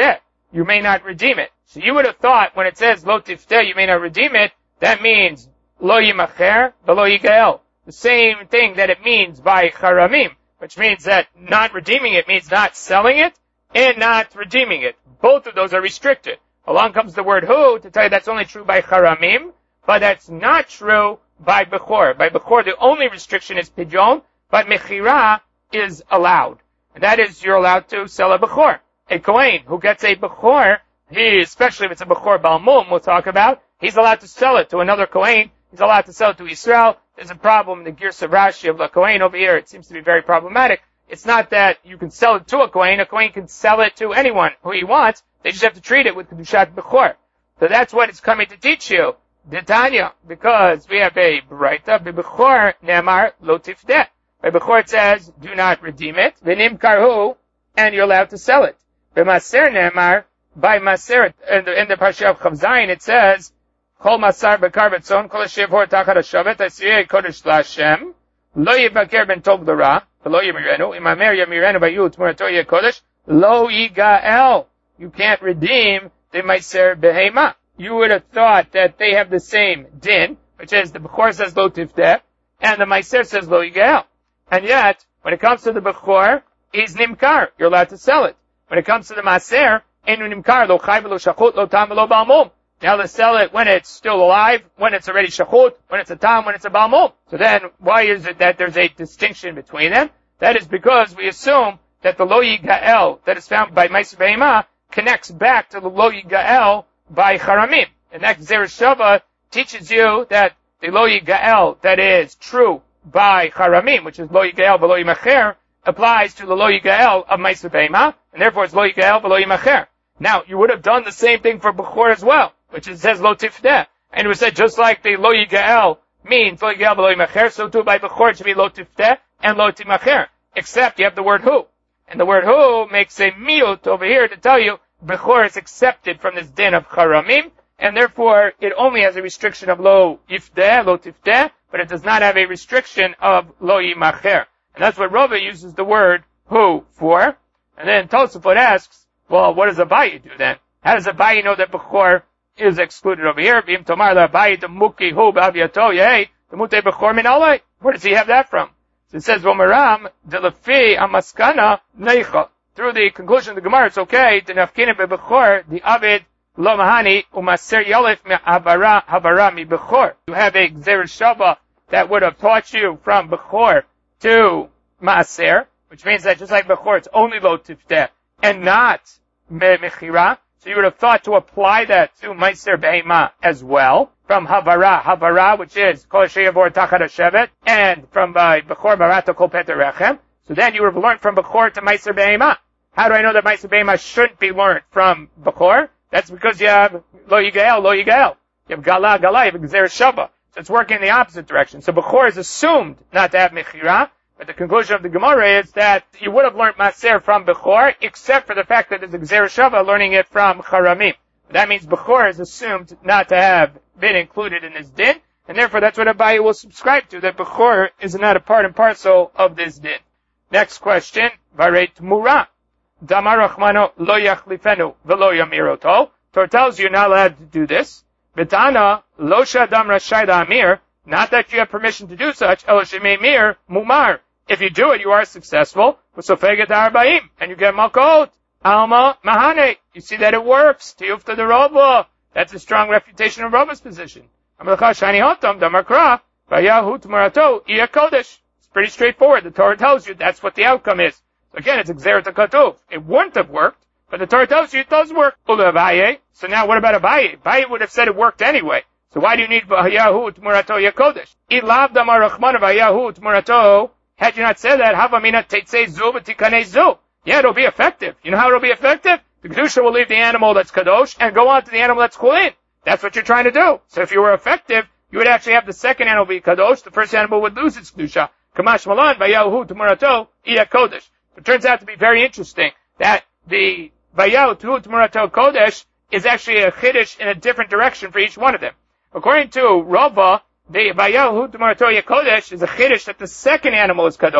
you may not redeem it. So you would have thought when it says lo tifteh, you may not redeem it, that means lo yimacher v'lo yigael. The same thing that it means by charamim, which means that not redeeming it means not selling it and not redeeming it. Both of those are restricted. Along comes the word hu to tell you that's only true by charamim, but that's not true by bechor. By bechor, the only restriction is pidyon, but mechira is allowed. And that is, you're allowed to sell a bechor. A kohen who gets a bechor, he, especially if it's a bechor balmum, we'll talk about, he's allowed to sell it to another kohen. He's allowed to sell it to Israel. There's a problem in the Girsa Rashi of the kohen over here. It seems to be very problematic. It's not that you can sell it to a kohen. A kohen can sell it to anyone who he wants. They just have to treat it with kedushat bechor. So that's what it's coming to teach you. Detanya, because we have a braita, b'bechor ne'amar lo tifdeh. By bechor it says, do not redeem it. V'nim karhu, and you're allowed to sell it. B'maser ne'amar, by maser, in the, in the parsha of Chav Zayin, it says, Kol masar bekar betzon, kol hashiv hor tachat hashavet, asirei kodesh la'Hashem, lo yibaker ben tov l'ra, v'lo yamirenu, imamer yamirenu bayu t'murato yeh kodesh, lo yigael. You can't redeem the meiser behema. You would have thought that they have the same din, which is the bechor says lo tifteh, and the meiser says lo yigael. And yet, when it comes to the bechor, he's nimkar. You're allowed to sell it. When it comes to the maser, enu nimkar, lo chai v'lo shachut, lo tam v'lo balmum. Now to sell it when it's still alive, when it's already shachut, when it's a tam, when it's a balmum. So then, why is it that there's a distinction between them? That is because we assume that the lo yigael that is found by meiser behema connects back to the lo yigael by charamim. And that Zeresh Shava teaches you that the lo yigael that is true by charamim, which is lo yigael v'lo yimacher, applies to the lo yigael of meiser behema, and therefore it's lo yigael v'lo yimacher. Now, you would have done the same thing for bechor as well, which it says lo tifdeh. And it was said just like the lo yigael means lo yigael v'lo yimacher, so too by bechor it should be lo tifdeh and lo timacher. Except you have the word hu. And the word hu makes a miut over here to tell you bechor is accepted from this din of charamim, and therefore it only has a restriction of lo yifdeh, lo tifteh, but it does not have a restriction of lo yimacher. And that's what Rava uses the word hu for. And then Tosafot asks, well, what does Abaye do then? How does Abaye know that bechor is excluded over here? V'im tomar la'Abaye demuki hu b'aviyato yehei demute bechor min alei. Where does he have that from? So it says, Vomaram delefi amaskana neicha. Through the conclusion of the Gemara, it's okay. The nafkina bebechor, the avid lo mahani umaser yalef me havara havara mi bechor. You have a Zeresh Shava that would have taught you from bechor to maaser, which means that just like bechor, it's only lo tifteh and not me mechira. So you would have thought to apply that to meiser behema as well. From havara havara, which is kol sheyavor tachat hashevet, and from uh, bechor barato kol peter rechem. So then you would have learned from bechor to meiser behema. How do I know that meiser behema shouldn't be learned from bechor? That's because you have lo yigael, lo yigael. You have gala, gala, you have Zeresh Shava. So it's working in the opposite direction. So bechor is assumed not to have mechira, but the conclusion of the Gemara is that you would have learned maser from bechor, except for the fact that there's a Zeresh Shava learning it from charamim. That means bechor is assumed not to have been included in this din, and therefore that's what Abaye will subscribe to, that bechor is not a part and parcel of this din. Next question, Varei Tmura. Damar Rachmano lo yachlifenu v'lo yamiroto. Torah tells you you're not allowed to do this. Betana lo shadam rashai la'amir. Not that you have permission to do such. El shemei mir mumar. If you do it, you are successful. V'sofeget arba'im, and you get malkot. Alma mahane. You see that it works. Tiyufta de Rova. That's a strong refutation of Rava's position. Amalecha shani hotam damakra vayahu tmarato iya kodesh. It's pretty straightforward. The Torah tells you that's what the outcome is. So again, it's Gzeret HaKatuv. It wouldn't have worked, but the Torah tells you it does work. Abaye. So now what about Abaye? Abaye would have said it worked anyway. So why do you need Vayahu Tmurato Yakodesh? Ilav Damar Rachman Vayahu Tmurato. Had you not said that, Havamina Teitzei Zu V'Tikane Zu. Yeah, it'll be effective. You know how it'll be effective? The Kedusha will leave the animal that's Kadosh and go on to the animal that's Chulin. That's what you're trying to do. So if you were effective, you would actually have the second animal be Kadosh, the first animal would lose its Kedusha. Kamash Malan Vayahu Tmurato Iya Kodesh. It turns out to be very interesting that the Vayahu Tmurato Kodesh is actually a chiddush in a different direction for each one of them. According to Rava, the Vayahu Tmurato Kodesh is a chiddush that the second animal is Kadosh.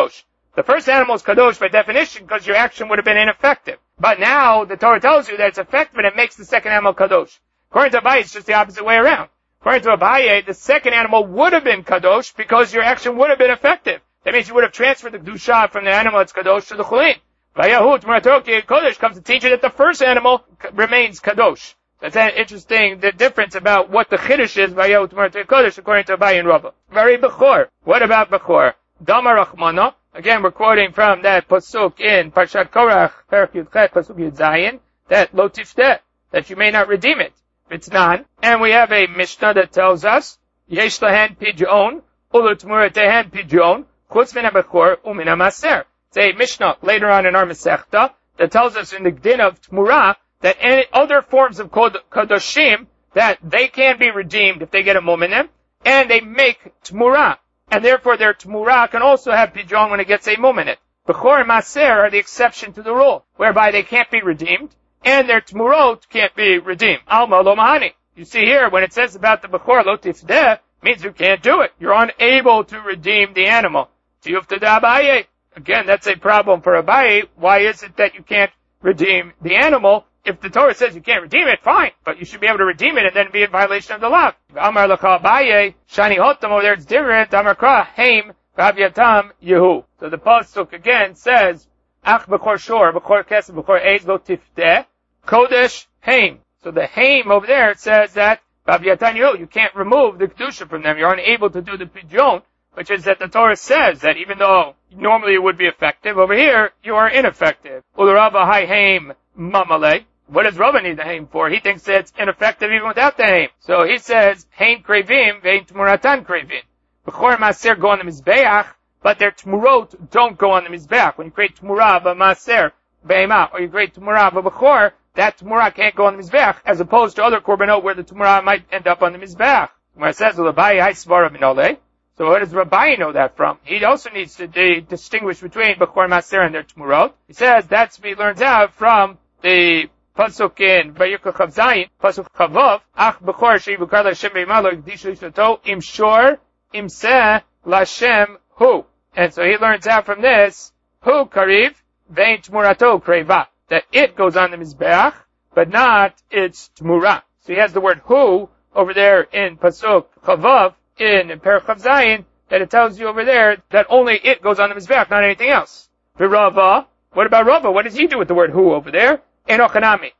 The first animal is kadosh by definition because your action would have been ineffective. But now the Torah tells you that it's effective and it makes the second animal kadosh. According to Abaye, it's just the opposite way around. According to Abaye, the second animal would have been kadosh because your action would have been effective. That means you would have transferred the kedusha from the animal that's kadosh to the chulin. Vayahu Tmuratoki Kodesh comes to teach you that the first animal remains kadosh. That's an interesting the difference about what the chiddush is Vayahu Tmuratoki Kodesh according to Abaye and Rava. Very Bechor. What about Bechor? Dama Rachmana. Again, we're quoting from that pasuk in Parshat Korach, Perak Yud Chet, pasuk Yud Zayin, that lo tifteh, that you may not redeem it. It's not. And we have a Mishnah that tells us, Yesh lahen pidyon, ulu tmuratehen pidyon, chutz min ha-bechor umin ha-maser. It's a Mishnah later on in our Masechta that tells us in the din of Tmurah that any other forms of Kadoshim that they can be redeemed if they get a mum in them, and they make Tmurah. And therefore their Tmurah can also have Pidyon when it gets a mum in it. Bechor and Maser are the exception to the rule, whereby they can't be redeemed, and their Tmurot can't be redeemed. Alma lo mahani. You see here, when it says about the Bechor lo tifdeh, means you can't do it. You're unable to redeem the animal. Tiyuftada Abaye. Again, that's a problem for Abaye. Why is it that you can't redeem the animal? If the Torah says you can't redeem it, fine, but you should be able to redeem it and then be in violation of the law. Amar l'cha Abaye, shani hotam, over there it's different. Amar kra, heim, v'avyatam, yehu. So the pasuk again says, ach b'chor shor, b'chor kesef, b'chor eiz, lo tifteh, kodesh, heim. So the heim over there, it says that, v'avyatam, yehu, you can't remove the kedusha from them. You're unable to do the pidyon, which is that the Torah says that even though normally it would be effective, over here, you are ineffective. Ularava hai heim mamale. What does Rava need the haim for? He thinks that it's ineffective even without the haim. So he says, haim krevim, vein tmuratan krevim. Bechor maser go on the mizbeach, but their tmurot don't go on the mizbeach. When you create tmurah b'maser, be'ema, or you create tmurah b'bechor, that tmurah can't go on the mizbeach, as opposed to other korbanot where the tmurah might end up on the mizbeach. Where it says, l'bayi hai svara minole. So where does Rabbi know that from? He also needs to de- distinguish between bechor maser and their tmurot. He says that's what he learns out from the pasuk in Vayikra Chav Zayin, pasuk Chavav, ach bechor she'i v'kar l'Hashem be'imalo yikdishu l'ishnato im shor im seh l'Hashem hu. And so he learns out from this, hu kariv ve'in tmurato kreva, that it goes on the mizbeach, but not its tmurah. So he has the word hu over there in pasuk Chavav in Perek Chav Zayin, that it tells you over there that only it goes on the mizbeach, not anything else. V'Rava, what about Rava? What does he do with the word hu over there? Enochanami.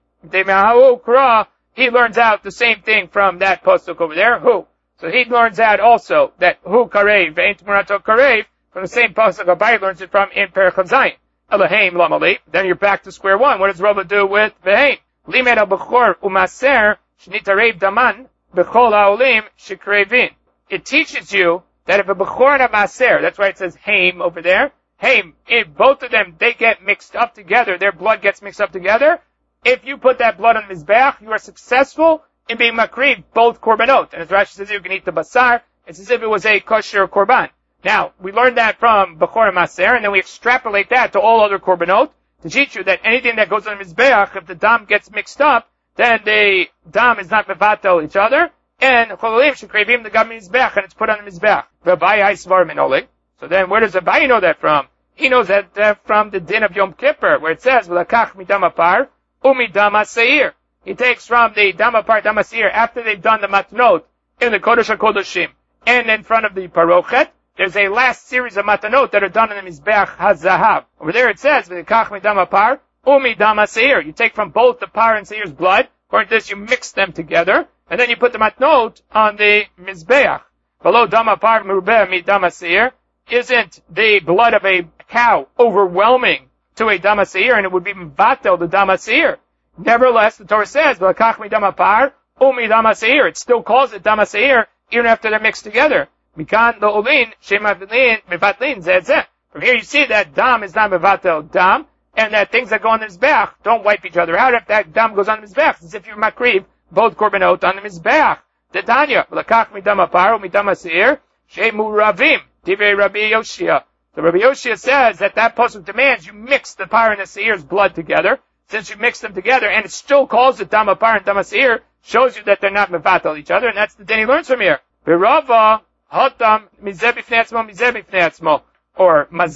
He learns out the same thing from that pasuk over there, who. So he learns out also that who karev, ve'ent murato karev, from the same pasuk Abaye learns it from in Perek Chav Zayin. Elohim lamali. Then you're back to square one. What does Rava do with ve'en? Limed al-bechor umaser shnitarev daman bechol ha'olim shekrevin. It teaches you that if a bechor and a maser, that's why it says haim over there, haim, if both of them, they get mixed up together, their blood gets mixed up together, if you put that blood on the mizbeach, you are successful in being makriv, both korbanot. And as Rashi says, you can eat the basar, it's as if it was a kosher korban. Now, we learned that from bechor and maser, and then we extrapolate that to all other korbanot, to teach you that anything that goes on the mizbeach, if the dam gets mixed up, then the dam is not mevatel each other, and chololim shekrevim the gam mizbeach, and it's put on the mizbeach. V'abayi hai svar minole. So then, where does Abaye know that from? He knows that uh, from the din of Yom Kippur, where it says, "V'lakach midam apar umidam haseir." He takes from the dam apar dam haseir after they've done the matnot in the Kodesh HaKodeshim, and in front of the parochet, there's a last series of matnot that are done in the mizbeach hazahav. Over there it says, "V'lakach midam apar umidam haseir." You take from both the par and seir's blood. According to this, you mix them together, and then you put the matnot on the mizbeach. Below dam apar merubeh midam haseir. Isn't the blood of a cow overwhelming to a damasir, and it would be vatel the damasir? Nevertheless, the Torah says, "V'lakach midam apar umi damasir." It still calls it damasir even after they're mixed together. Mikan lo'olin shematlin mevatlin zeh. From here you see that dam is not mevatel dam, and that things that go on the mizbeach don't wipe each other out. If that dam goes on the mizbeach, it's as if you makriv both korbanot on the mizbeach. The Tanya, "V'lakach midam apar umi damasir shemuravim." Divrei Rabbi Yoshia. The Rabbi Yoshia says that that pasuk demands you mix the par and the seir's blood together. Since you mix them together, and it still calls it dam apar and dam haseir, shows you that they're not mevatel each other, and that's the din he learns from here. V'rava hatam mizeh b'fnei atzmo mizeh b'fnei atzmo, or mazeh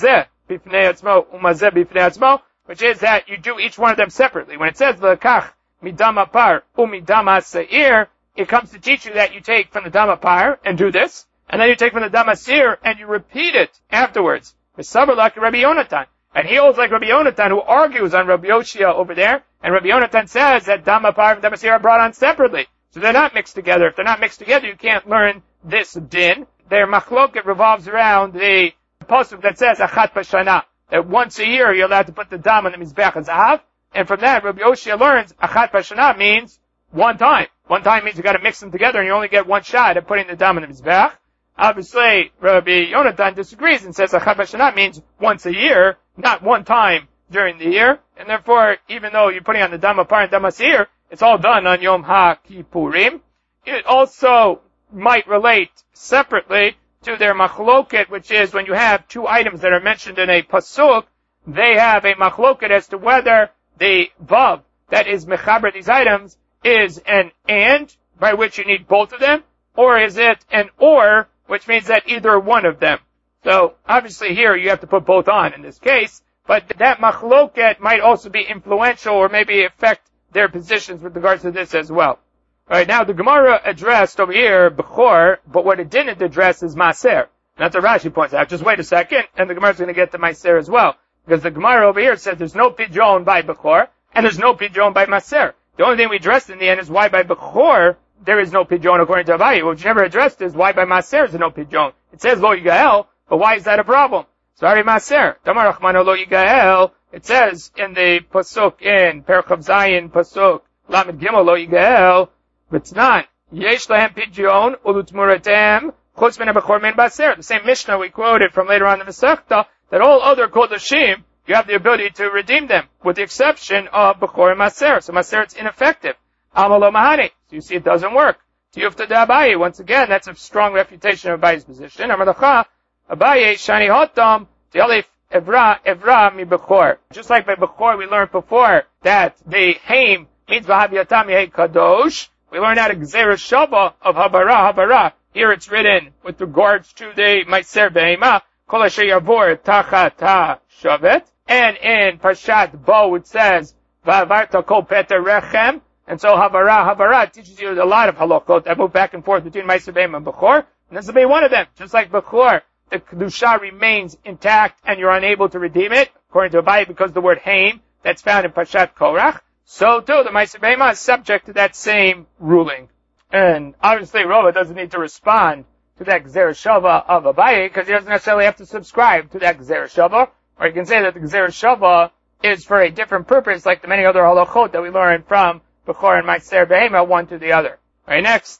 bifnei atzmo umazeh bifnei atzmo, which is that you do each one of them separately. When it says lekach midam apar umidam ha'seir, it comes to teach you that you take from the dam apar and do this, and then you take from the dam ha'seir and you repeat it afterwards. V'sabar like Rabbi Yonatan. And he holds like Rabbi Yonatan, who argues on Rabbi Yoshia over there, and Rabbi Yonatan says that dam apar and dam ha'seir are brought on separately. So they're not mixed together. If they're not mixed together, you can't learn this din. Their machloket revolves around the pasuk that says achat b'shana, that once a year you're allowed to put the dam on the mizbeach hazahav, and from that Rabbi Yoshia learns achat b'shana means one time. One time means you got to mix them together, and you only get one shot at putting the dam on the mizbeach. Obviously, Rabbi Yonatan disagrees and says achat b'shana means once a year, not one time during the year, and therefore, even though you're putting on the dam apar and dam ha'seir, it's all done on Yom HaKippurim. It also might relate separately to their machloket, which is when you have two items that are mentioned in a pasuk, they have a machloket as to whether the vav that is mechaber these items is an and, by which you need both of them, or is it an or, which means that either one of them. So obviously here you have to put both on in this case, but that machloket might also be influential or maybe affect their positions with regards to this as well. Alright, now the Gemara addressed over here Bechor, but what it didn't address is Maser. That's what Rashi points out. Just wait a second, and the Gemara's going to get to Maser as well. Because the Gemara over here says there's no Pidyon by Bechor, and there's no Pidyon by Maser. The only thing we addressed in the end is why by Bechor there is no Pidyon according to Abaye. What you never addressed is why by Maser there is no Pidyon. It says Lo Yigael, but why is that a problem? Sorry, Maser. Damar Rachmano Lo Yigael. It says in the Pasuk in Perchav Zayin Pasuk Lamed Gimel Lo Yigael, V'tznan, yesh lahem pidyon ulutmuratem chutz min ha-bechor min baser. The same Mishnah we quoted from later on in the Masechta, that all other kodashim, you have the ability to redeem them, with the exception of bechor and maser. So maser, it's ineffective. Amalo mahani. So you see it doesn't work. Tiyufta de Abaye. Once again, that's a strong refutation of Abaye's position. Amalacha, Abaye, shani hotam, tialif evra, evra mi bechor. Just like by bechor we learned before, that the haim means v'habiyatam yehei kadosh. We learn out of Gzeira Shava of Habara, Habara. Here it's written with regards to the Meiser Behema, Kol Asher Yavor Tachat HaShavet. And in Parshat Bo it says, Va'avarta Kol Peter Rechem. And so Habara, Habara teaches you a lot of halachot that move back and forth between Meiser Behema and Bechor. And this will be one of them. Just like Bechor, the Kedusha remains intact and you're unable to redeem it, according to Abaye, because the word Haim, that's found in Parshat Korach. So too, the Meiser Behema is subject to that same ruling. And obviously Rova doesn't need to respond to that Gzeira Shava of Abaye, because he doesn't necessarily have to subscribe to that Gzeira Shava. Or you can say that the Gzeira Shava is for a different purpose, like the many other halachot that we learn from Bechor and Meiser Behema, one to the other. Alright, next.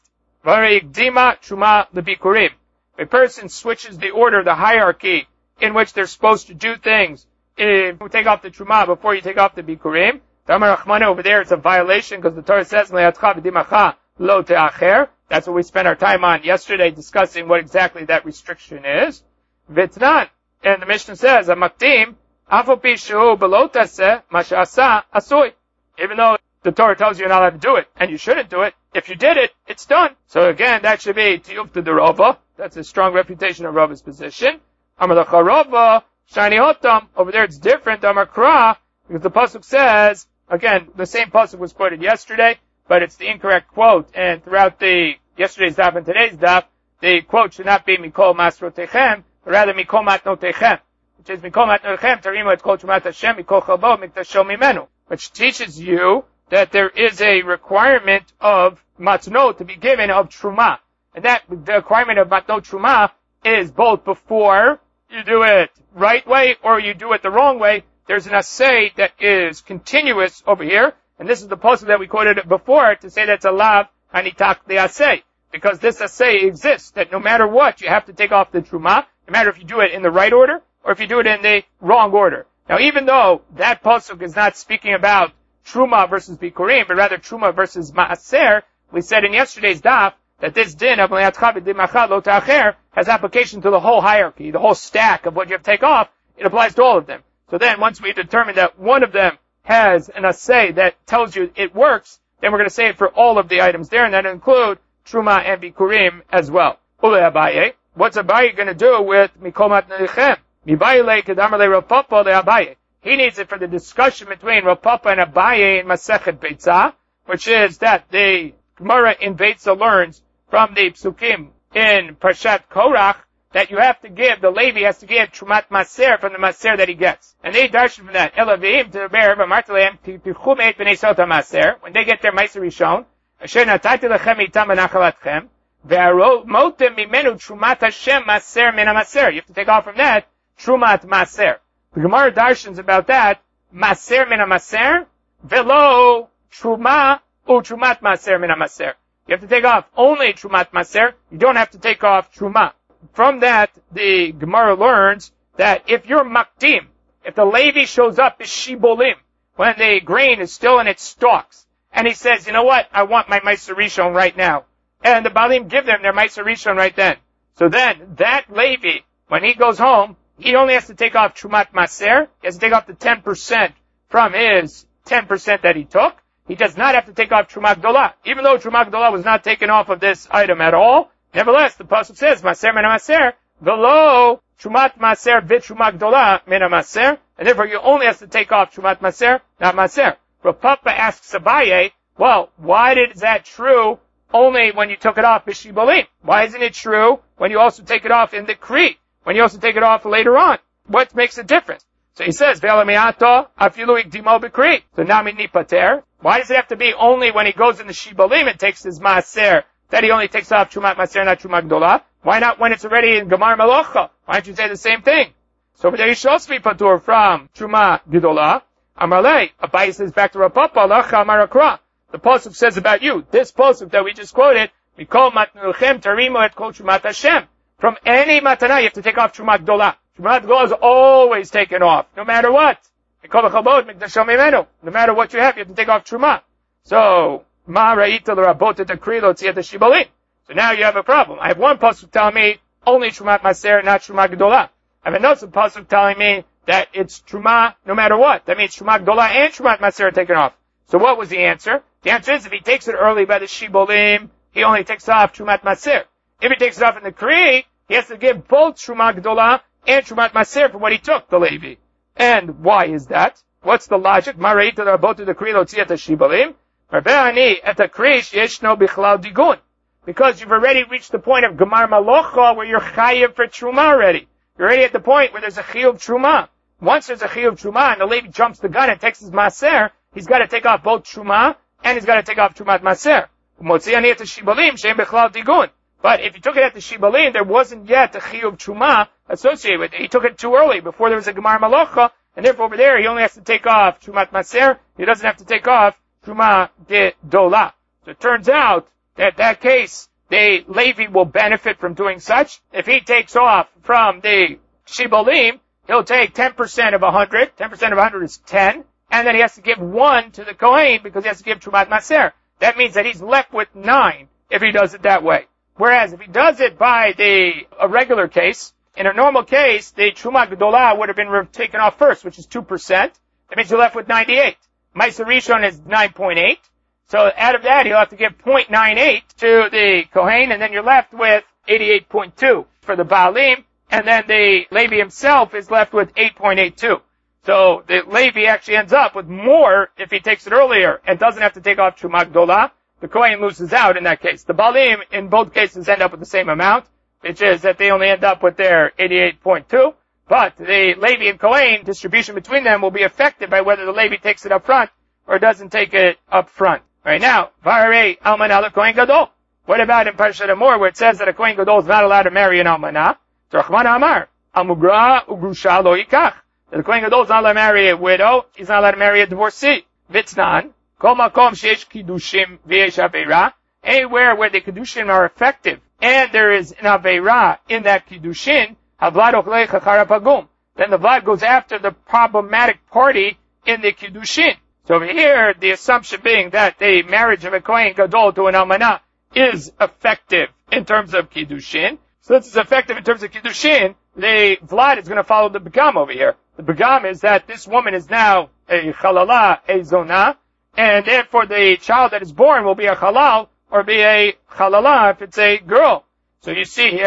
V'rei Truma L'Bikurim. A person switches the order, the hierarchy, in which they're supposed to do things. If you take off the Truma before you take off the Bikurim, Damar Rachmana over there, it's a violation because the Torah says, lo te'acher. That's what we spent our time on yesterday discussing what exactly that restriction is. Vitnan. And the Mishnah says, Amaktim, afo pishu below taseh, masha'asa asui. Even though the Torah tells you you're not allowed to do it, and you shouldn't do it, if you did it, it's done. So again, that should be tiyufta de Rava. That's a strong refutation of Rava's position. Amalacha Rava, shani hotam. Over there it's different, Amar Kra, because the pasuk says, again, the same pasuk was quoted yesterday, but it's the incorrect quote. And throughout the yesterday's daf and today's daf, the quote should not be Mikol Masrotechem, but rather Mikol Matnotechem, which is Mikol Matnotechem, Tarimu et Kol Chumat Hashem, Mikol Chabo, Miktasho Mimenu, which teaches you that there is a requirement of Matnot to be given of Truma. And that, the requirement of Matnot Truma is both before you do it right way or you do it the wrong way. There's an assay that is continuous over here, and this is the pasuk that we quoted before to say that's a lav hanitak the assay, because this assay exists, that no matter what, you have to take off the truma, no matter if you do it in the right order, or if you do it in the wrong order. Now even though that pasuk is not speaking about truma versus bikurim, but rather truma versus maaser, we said in yesterday's daf that this din of has application to the whole hierarchy, the whole stack of what you have to take off. It applies to all of them. So then, once we determine that one of them has an assay that tells you it works, then we're going to say it for all of the items there, and that include Truma and Bikurim as well. Ule Abaye. What's Abaye going to do with Mikol Matnotechem? He needs it for the discussion between Rav Papa and Abaye in Masechet Beitzah, which is that the Gemara in Beitzah learns from the Psukim in Parshat Korach that you have to give, the Levi has to give Trumat Maser from the Maser that he gets. And they darshan from that. Elavim to the bear, Martaleim, Tichum et Bnei Sota Maser, when they get their Maser Rishon, Asher Natati Lechem Itam Benachalatchem, Ve'aromotem Mimenu Trumat Hashem Maser Min HaMaser. You have to take off from that, Trumat Maser. The Gemara darshans about that, Maser Min HaMaser, Velo Truma U Trumat Maser Min HaMaser. You have to take off only Trumat Maser, you don't have to take off Truma. From that, the Gemara learns that if you're makdim, if the Levi shows up as shibolim, when the grain is still in its stalks, and he says, you know what, I want my Meiser Rishon right now, and the Balim give them their Meiser Rishon right then. So then, that Levi, when he goes home, he only has to take off Trumat Maser, he has to take off the ten percent from his ten percent that he took. He does not have to take off Trumat Gdolah, even though Trumat Gdolah was not taken off of this item at all. Nevertheless, the pasuk says, Maser min HaMaser, velo Trumat Maser vit Trumat Gdolah min HaMaser, and therefore you only have to take off Trumat Maser, not Maser. Rav Papa asks Abaye, well, why is that true only when you took it off b'shibolim? Why isn't it true when you also take it off in the Kri, when you also take it off later on? What makes a difference? So he says, Ve'ela mi'ato afilu ikdimo b'Kri. So nami nipater. Why does it have to be only when he goes in the shibolim and takes his Maser, that he only takes off Trumat Maser, not Trumat Gdolah? Why not when it's already in Gemar Melocha? Why don't you say the same thing? So over there you should also be patur from Trumat Gdolah. Amarle, Abaye says back to Rav Papa, Lacha Amar Akra. The pasuk says about you, this pasuk that we just quoted, Mikol matnulchem tarimu et kol Trumat Hashem. From any matana you have to take off Trumat Gdolah. Trumat Gdolah is always taken off, no matter what. No matter what you have, you have to take off Truma. So, Ma ra'ita l'rabot dekri lo tziyat shibolim. So now you have a problem. I have one pasuk telling me only Trumat Maser, not Trumat Gdolah. I have another pasuk telling me that it's Truma no matter what. That means Trumat Gdolah and Trumat Maser are taken off. So what was the answer? The answer is if he takes it early by the shibolim, he only takes off Trumat Maser. If he takes it off in the Kri, he has to give both Trumat Gdolah and Trumat Maser for what he took, the Levi. And why is that? What's the logic? Ma ra'ita l'rabot dekri lo tziyat shibolim. Because you've already reached the point of Gemar Malocha where you're chayiv for Truma already. You're already at the point where there's a chiyuv Truma. Once there's a chiyuv Truma and the Levi jumps the gun and takes his Maser, he's got to take off both Truma and he's got to take off Trumat Maser. But if he took it at the shibolim, there wasn't yet a chiyuv Truma associated with it. He took it too early, before there was a Gemar Malocha, and therefore over there he only has to take off Trumat Maser, he doesn't have to take off Truma Gdolah. So it turns out that that case, the Levi will benefit from doing such. If he takes off from the shibolim, he'll take ten percent of one hundred. ten percent of one hundred is ten. And then he has to give one to the Kohen because he has to give Trumat Maser. That means that he's left with nine if he does it that way. Whereas if he does it by the a regular case, in a normal case, the Trumat Gdolah would have been taken off first, which is two percent. That means you're left with ninety-eight. Meiser Rishon is nine point eight. So out of that, he'll have to give zero point nine eight to the Kohen, and then you're left with eighty-eight point two for the Baalim, and then the Levi himself is left with eight point eight two. So the Levi actually ends up with more if he takes it earlier and doesn't have to take off Trumat Gdolah. The Kohen loses out in that case. The Baalim, in both cases, end up with the same amount, which is that they only end up with their eighty-eight point two. But the Levi and Kohen distribution between them will be affected by whether the Levi takes it up front or doesn't take it up front. Right now, Varei Almanah LeKohen Gadol. What about in Parshat Amor where it says that a Kohen Gadol is not allowed to marry an Almanah? Rachmana Amar, Amugra Ugrusha Lo Yikach. The Kohen Gadol is not allowed to marry a widow. He's not allowed to marry a divorcee. Vitznan. Kol Makom Sheish Kiddushim V'yesh Aveira. Anywhere where the Kiddushin are effective and there is an Aveira in that Kiddushin, Havlad Ochlei Chachara Pagum. Then the Vlad goes after the problematic party in the Kiddushin. So over here, the assumption being that the marriage of a Kohen Gadol to an Almanah is effective in terms of Kiddushin. So this is effective in terms of Kiddushin. The Vlad is going to follow the Begam over here. The Begam is that this woman is now a Chalala, a Zonah, and therefore the child that is born will be a Halal or be a Chalala if it's a girl. So you see here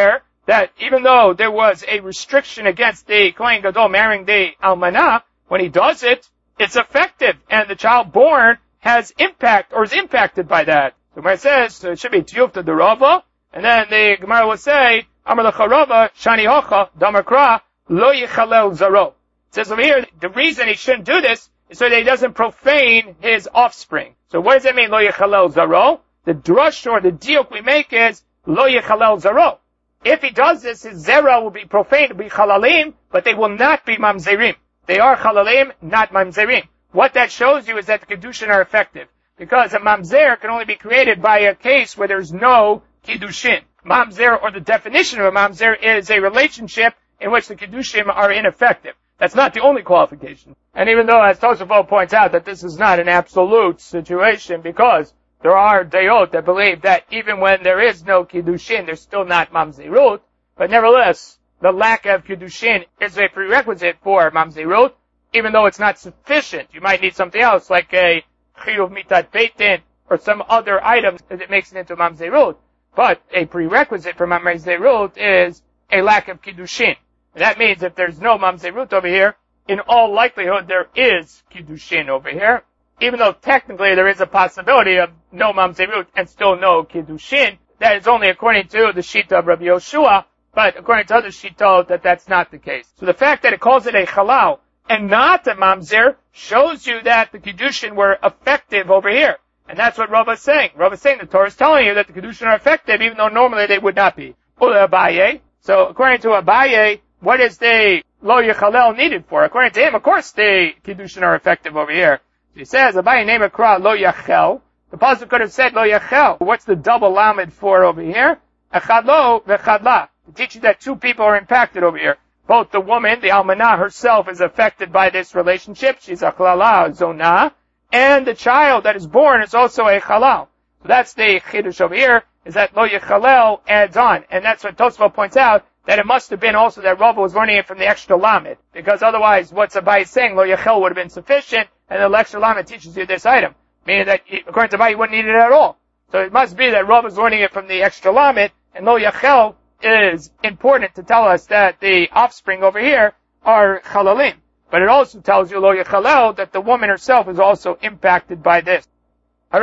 that even though there was a restriction against the Kohen Gadol marrying the Almanah, when he does it, it's effective, and the child born has impact, or is impacted by that. So when it says, so it should be Tiyufta de Rava, and then the Gemara will say, Amar lecha Rava, Shani hocha, Damar kra, lo yichalel zaro. It says over here, the reason he shouldn't do this is so that he doesn't profane his offspring. So what does that mean, lo yichalel zaro? The drush, or the diuk we make is, lo yichalel zaro. If he does this, his zera will be profane, will be chalalim, but they will not be mamzerim. They are chalalim, not mamzerim. What that shows you is that the Kiddushin are effective. Because a mamzer can only be created by a case where there's no Kiddushin. Mamzer, or the definition of a mamzer, is a relationship in which the Kiddushim are ineffective. That's not the only qualification. And even though, as Tosafot points out, that this is not an absolute situation, because there are Dayot that believe that even when there is no Kiddushin, there's still not mamzerut, but nevertheless, the lack of Kiddushin is a prerequisite for mamzerut, even though it's not sufficient. You might need something else, like a chiyuv mitat beitin, or some other item that makes it into mamzerut. But a prerequisite for mamzerut is a lack of Kiddushin. And that means if there's no mamzerut over here, in all likelihood there is Kiddushin over here. Even though technically there is a possibility of no mamzerut and still no Kiddushin, that is only according to the Shita of Rabbi Yoshua, but according to other Shitot, that that's not the case. So the fact that it calls it a halal and not a mamzer shows you that the Kiddushin were effective over here. And that's what Rava is saying. Rava is saying the Torah is telling you that the Kiddushin are effective, even though normally they would not be. Ula Abaye. So according to Abaye, what is the lo yechalel needed for? According to him, of course the Kiddushin are effective over here. So he says, Abaye name a kra lo yachel. The pasuk could have said lo yachel. What's the double lamed for over here? Echad lo vechad la. To teach you that two people are impacted over here. Both the woman, the almanah herself, is affected by this relationship. She's a chalala, zonah. And the child that is born is also a halal. So that's the chiddush over here, is that lo yechalel adds on. And that's what Tosfot points out, that it must have been also that Rava was learning it from the extra lamed. Because otherwise, what's Abai saying, lo yechel would have been sufficient, and the extra lamed teaches you this item. Meaning that, according to Abai, you wouldn't need it at all. So it must be that Rava was learning it from the extra lamed, and lo yechel is important to tell us that the offspring over here are chalalim. But it also tells you, lo yechalel, that the woman herself is also impacted by this. Here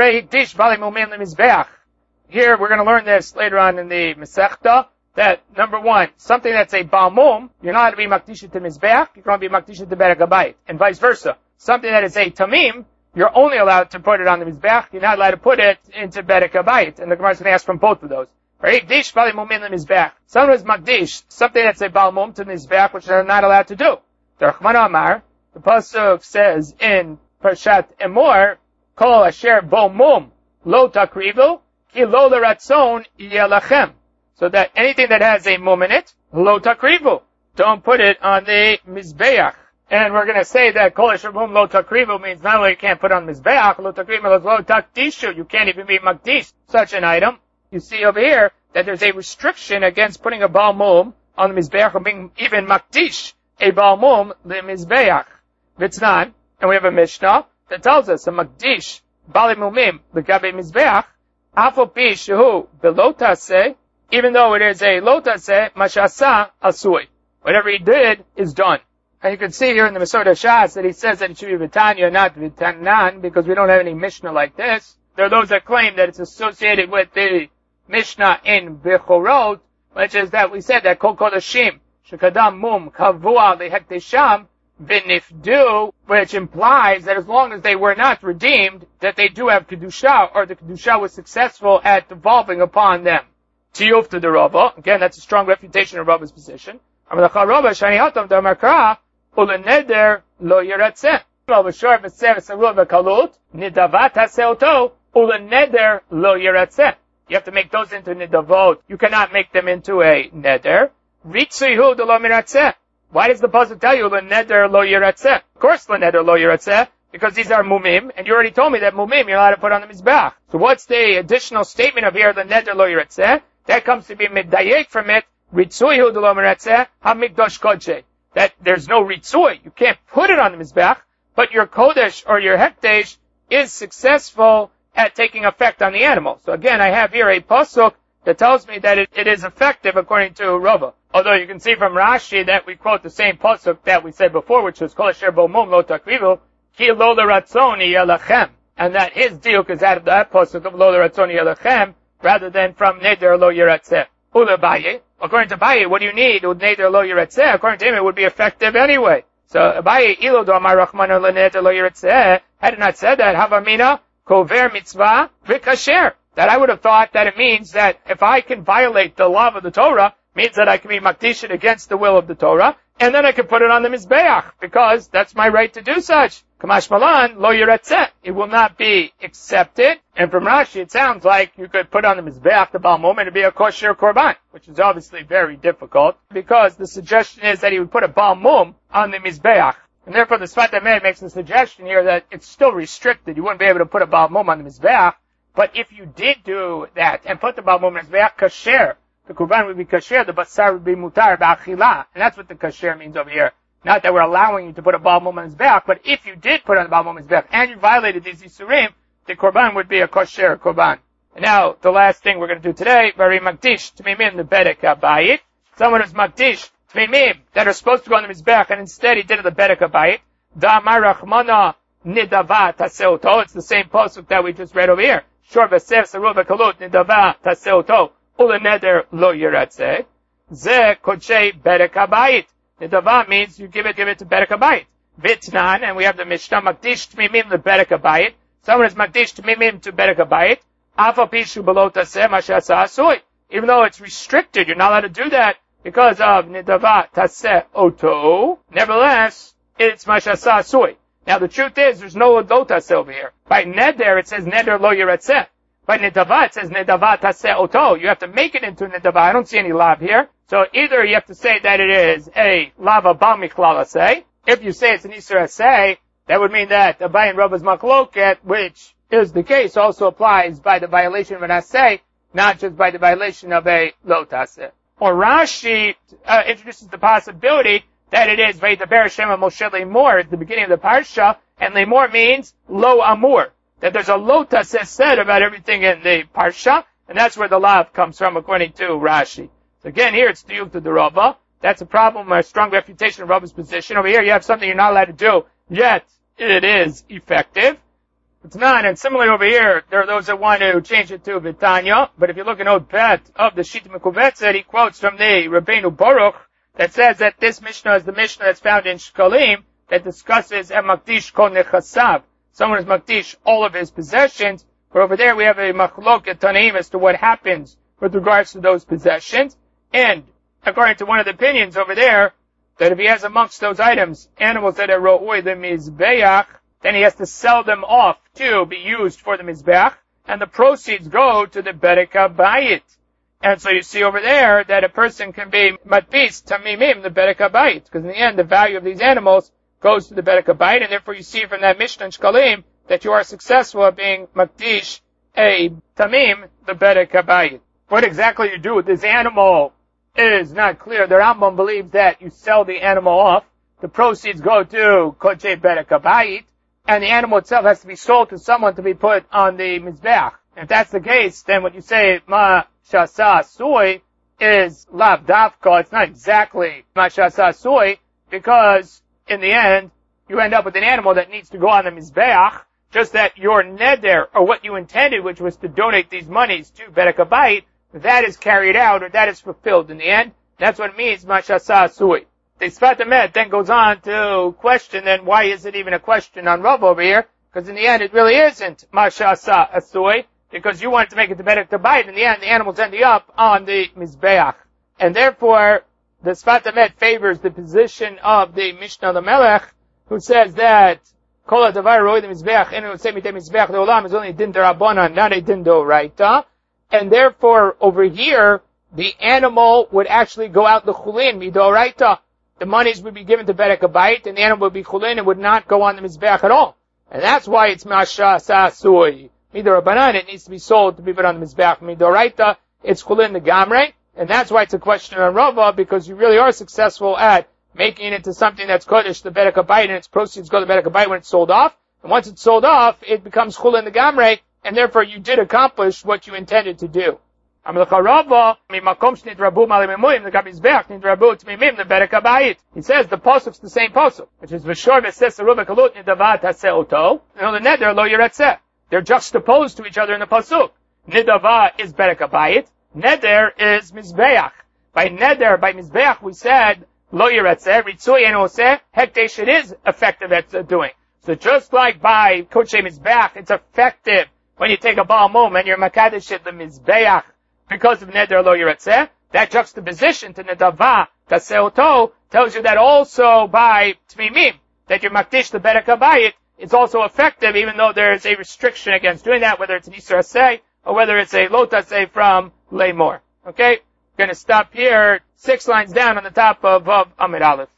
we're going to learn this later on in the Masechta, that number one, something that's a balmum, you're not allowed to be makdisha to mizbeach, you're going to be makdisha to berek habayit, and vice versa. Something that is a tamim, you're only allowed to put it on the mizbeach, you're not allowed to put it into berek habayit, and the Gemara is going to ask from both of those. Something is makdish, something that's a balmum to mizbeach, which they're not allowed to do. The Rachmana Amar, the pasuk says in Parshat Emor, Kol asher bo mum lo takrivu, ki lo l'ratzon yelachem. So that anything that has a mum in it, lo takrivu, don't put it on the mizbeach. And we're going to say that Kol asher mum lo takrivu means not only you can't put on mizbeach, lo takrivu lo takdishu, you can't even be makdish such an item. You see over here that there's a restriction against putting a bal mum on the mizbeach or being even makdish a balmum the mizbeach v'tznan, and we have a Mishnah that tells us a makdish bali mumim l'gabe mizbeach afo pi shehu belotaseh, even though it is a lotaseh mashasa asui, whatever he did is done. And you can see here in the Masechta Shas that he says that it should be v'tanya, not v'tanan, because we don't have any Mishnah like this. There are those that claim that it's associated with the Mishnah in Bechorot, which is that we said that kol kodashim Shekadam mum kavua lehektesham v'nifdu, which implies that as long as they were not redeemed, that they do have kedusha, or the kedusha was successful at devolving upon them. Tiyuf to the Rava. Again, that's a strong refutation of Rava's position. Amalacha Rava shani hatam damakra uleneder lo yiratzeh. V'shor v'sev v'sarul v'kalut nidavat haseoto uleneder lo yiratzeh. You have to make those into nidavot. You cannot make them into a neder. Why does the pasuk tell you l'neder lo yiratzeh? Of course l'neder lo yiratzeh, because these are mumim, and you already told me that mumim you're allowed to put on the mizbeach. So what's the additional statement of here, l'neder lo yiratzeh? That comes to be middayek from it, ritzui hu lo yiratzeh, ha-mikdosh kodshe. That there's no ritzui, you can't put it on the mizbeach, but your kodesh or your hekdesh is successful at taking effect on the animal. So again, I have here a pasuk that tells me that it, it is effective according to Rava. Although you can see from Rashi that we quote the same pasuk that we said before, which was Kol asher bo mum lo takrivu, ki lo l'ratzoni yelachem. And that his diuk is out of that pasuk of lo l'ratzoni yelachem, rather than from neder lo yiratzeh. Ule Abaye, according to Abaye, what do you need? Neder lo yiratzeh. According to him, it would be effective anyway. So Abaye, ilo do amar rachmana le neder lo yiratzeh, had it not said that, havamina, kover mitzvah, v'kasher. That I would have thought that it means that if I can violate the law of the Torah, means that I can be makdished against the will of the Torah, and then I can put it on the Mizbeach, because that's my right to do such. Kamash malan, lo yiratzeh. It will not be accepted. And from Rashi, it sounds like you could put on the Mizbeach the Baal Mum and be a kosher korban, which is obviously very difficult, because the suggestion is that he would put a Baal Mum on the Mizbeach. And therefore the Sfat Emet makes the suggestion here that it's still restricted. You wouldn't be able to put a Baal Mum on the Mizbeach. But if you did do that and put the Baal Mum on the Mizbeach kasher, the korban would be kasher, the basar would be mutar ba'achila. And that's what the kasher means over here. Not that we're allowing you to put a Baal Mum on his back, but if you did put on the Baal Mum on his back and you violated these Yisurim, the korban would be a kosher korban. And now, the last thing we're going to do today, very makdish, tmimim, the bedek habayit. Someone who's makdish, tmimim, that are supposed to go on his back, and instead he did the bedek habayit. Da'amar rachmana nidava taseuto. It's the same pasuk that we just read over here. Shor v'sev saruv v'kalut nidava taseuto. Ule neder lo yiratzeh. Ze kodshei bedek habayit. Nidava means you give it, give it to bedek habayit. Vitnan, and we have the Mishnah, makdish tmimim the bedek habayit. Someone is makdish tmimim to bedek habayit. Afa pishu below taseh mashasa asui. Even though it's restricted, you're not allowed to do that because of nidava taseh oto. Nevertheless, it's mashasa asui. Now the truth is, there's no lo taseh over here. By neder, it says neder lo yiratzeh. By nidava, it says nidava taseh oto. You have to make it into nidava. I don't see any lav here. So either you have to say that it is a lava bal michlal aseh. If you say it's an isur aseh, that would mean that Abaye and Rava's machloket, which is the case, also applies by the violation of an aseh, not just by the violation of a lo taseh. Or Rashi uh, introduces the possibility that it is Vaydaber Hashem Moshe Lemor at the beginning of the parsha, and Lemor means lo amur. That there's a lo taseh said about everything in the parsha, and that's where the lav comes from according to Rashi. So again, here it's diyuk to the Rava. That's a problem, a strong refutation of Rava's position. Over here you have something you're not allowed to do, yet it is effective. It's not, and similarly over here, there are those that want to change it to Vitanya, but if you look in Od Bet of the Shita Mekuvetzet, he quotes from the Rabbeinu Baruch that says that this Mishnah is the Mishnah that's found in Shkalim that discusses a Makdish Kol Nechasav. Someone is Makdish all of his possessions, but over there we have a Machloket Tanaim as to what happens with regards to those possessions. And according to one of the opinions over there, that if he has amongst those items animals that are ro'ui the mizbeach, then he has to sell them off to be used for the mizbeach, and the proceeds go to the bedek habayit. And so you see over there that a person can be matpis tamimim the bedek habayit, because in the end the value of these animals goes to the bedek habayit, and therefore you see from that Mishnah in Shkalim that you are successful at being makdish a tamim the bedek habayit. What exactly you do with this animal is not clear. The Rambam believes that you sell the animal off, the proceeds go to Kodshei Bedek Habayit, and the animal itself has to be sold to someone to be put on the Mizbeach. If that's the case, then what you say, Ma Shasa Sui, is Lav Dafka. It's not exactly Ma Shasa Sui, because in the end, you end up with an animal that needs to go on the Mizbeach, just that your neder, or what you intended, which was to donate these monies to Bedek Habayit, that is carried out, or that is fulfilled in the end. That's what it means, Mashasa Asui. The Sfat Emet then goes on to question, then why is it even a question on Rav over here? Because in the end it really isn't Mashasa Asui, because you wanted to make it to Bedek Habayit. In the end, the animal's ending up on the Mizbeach. And therefore, the Sfat Emet favors the position of the Mishnah Lamelech, who says that Kol HaDavar Roi the Mizbeach, and it would say Mitei Mizbeach Le'olam is only a din d'Rabbanan, not a din d'Oraita. And therefore, over here, the animal would actually go out the chulin, midoraita. The monies would be given to Bedek Habayit, and the animal would be chulin and would not go on the Mizbeach at all. And that's why it's masha sasui. Midorabanan, it needs to be sold to be put on the Mizbeach. Midoraita, it's chulin the gamre. And that's why it's a question on Rava, because you really are successful at making it into something that's kodesh, the Bedek Habayit, and its proceeds go to Bedek Habayit when it's sold off. And once it's sold off, it becomes chulin the gamre, and therefore you did accomplish what you intended to do. He says the posuk's the same posuk, which is v'shor v'ses aruba kalut nidavat haseoto. You know the neder lo yiratzeh. They're juxtaposed to each other in the pasuk. Nidava is berek habayit. Neder is mizbeach. By neder, by mizbeach, we said lo yiratzeh ritzui and oseh hekdesh. It is effective at uh, doing. So just like by kodshe mizbeach, it's effective when you take a baal mum and you're makadesh it the mizbeach because of neder lo yiratzeh. That juxtaposition to nedava taseoto tells you that also by tmimim that you're makdish the berek habayit. It's also effective, even though there is a restriction against doing that, whether it's an Isra Aseh or whether it's a Lot Aseh from Leimor. Okay? We're going to stop here, six lines down on the top of, of Amid Aleph.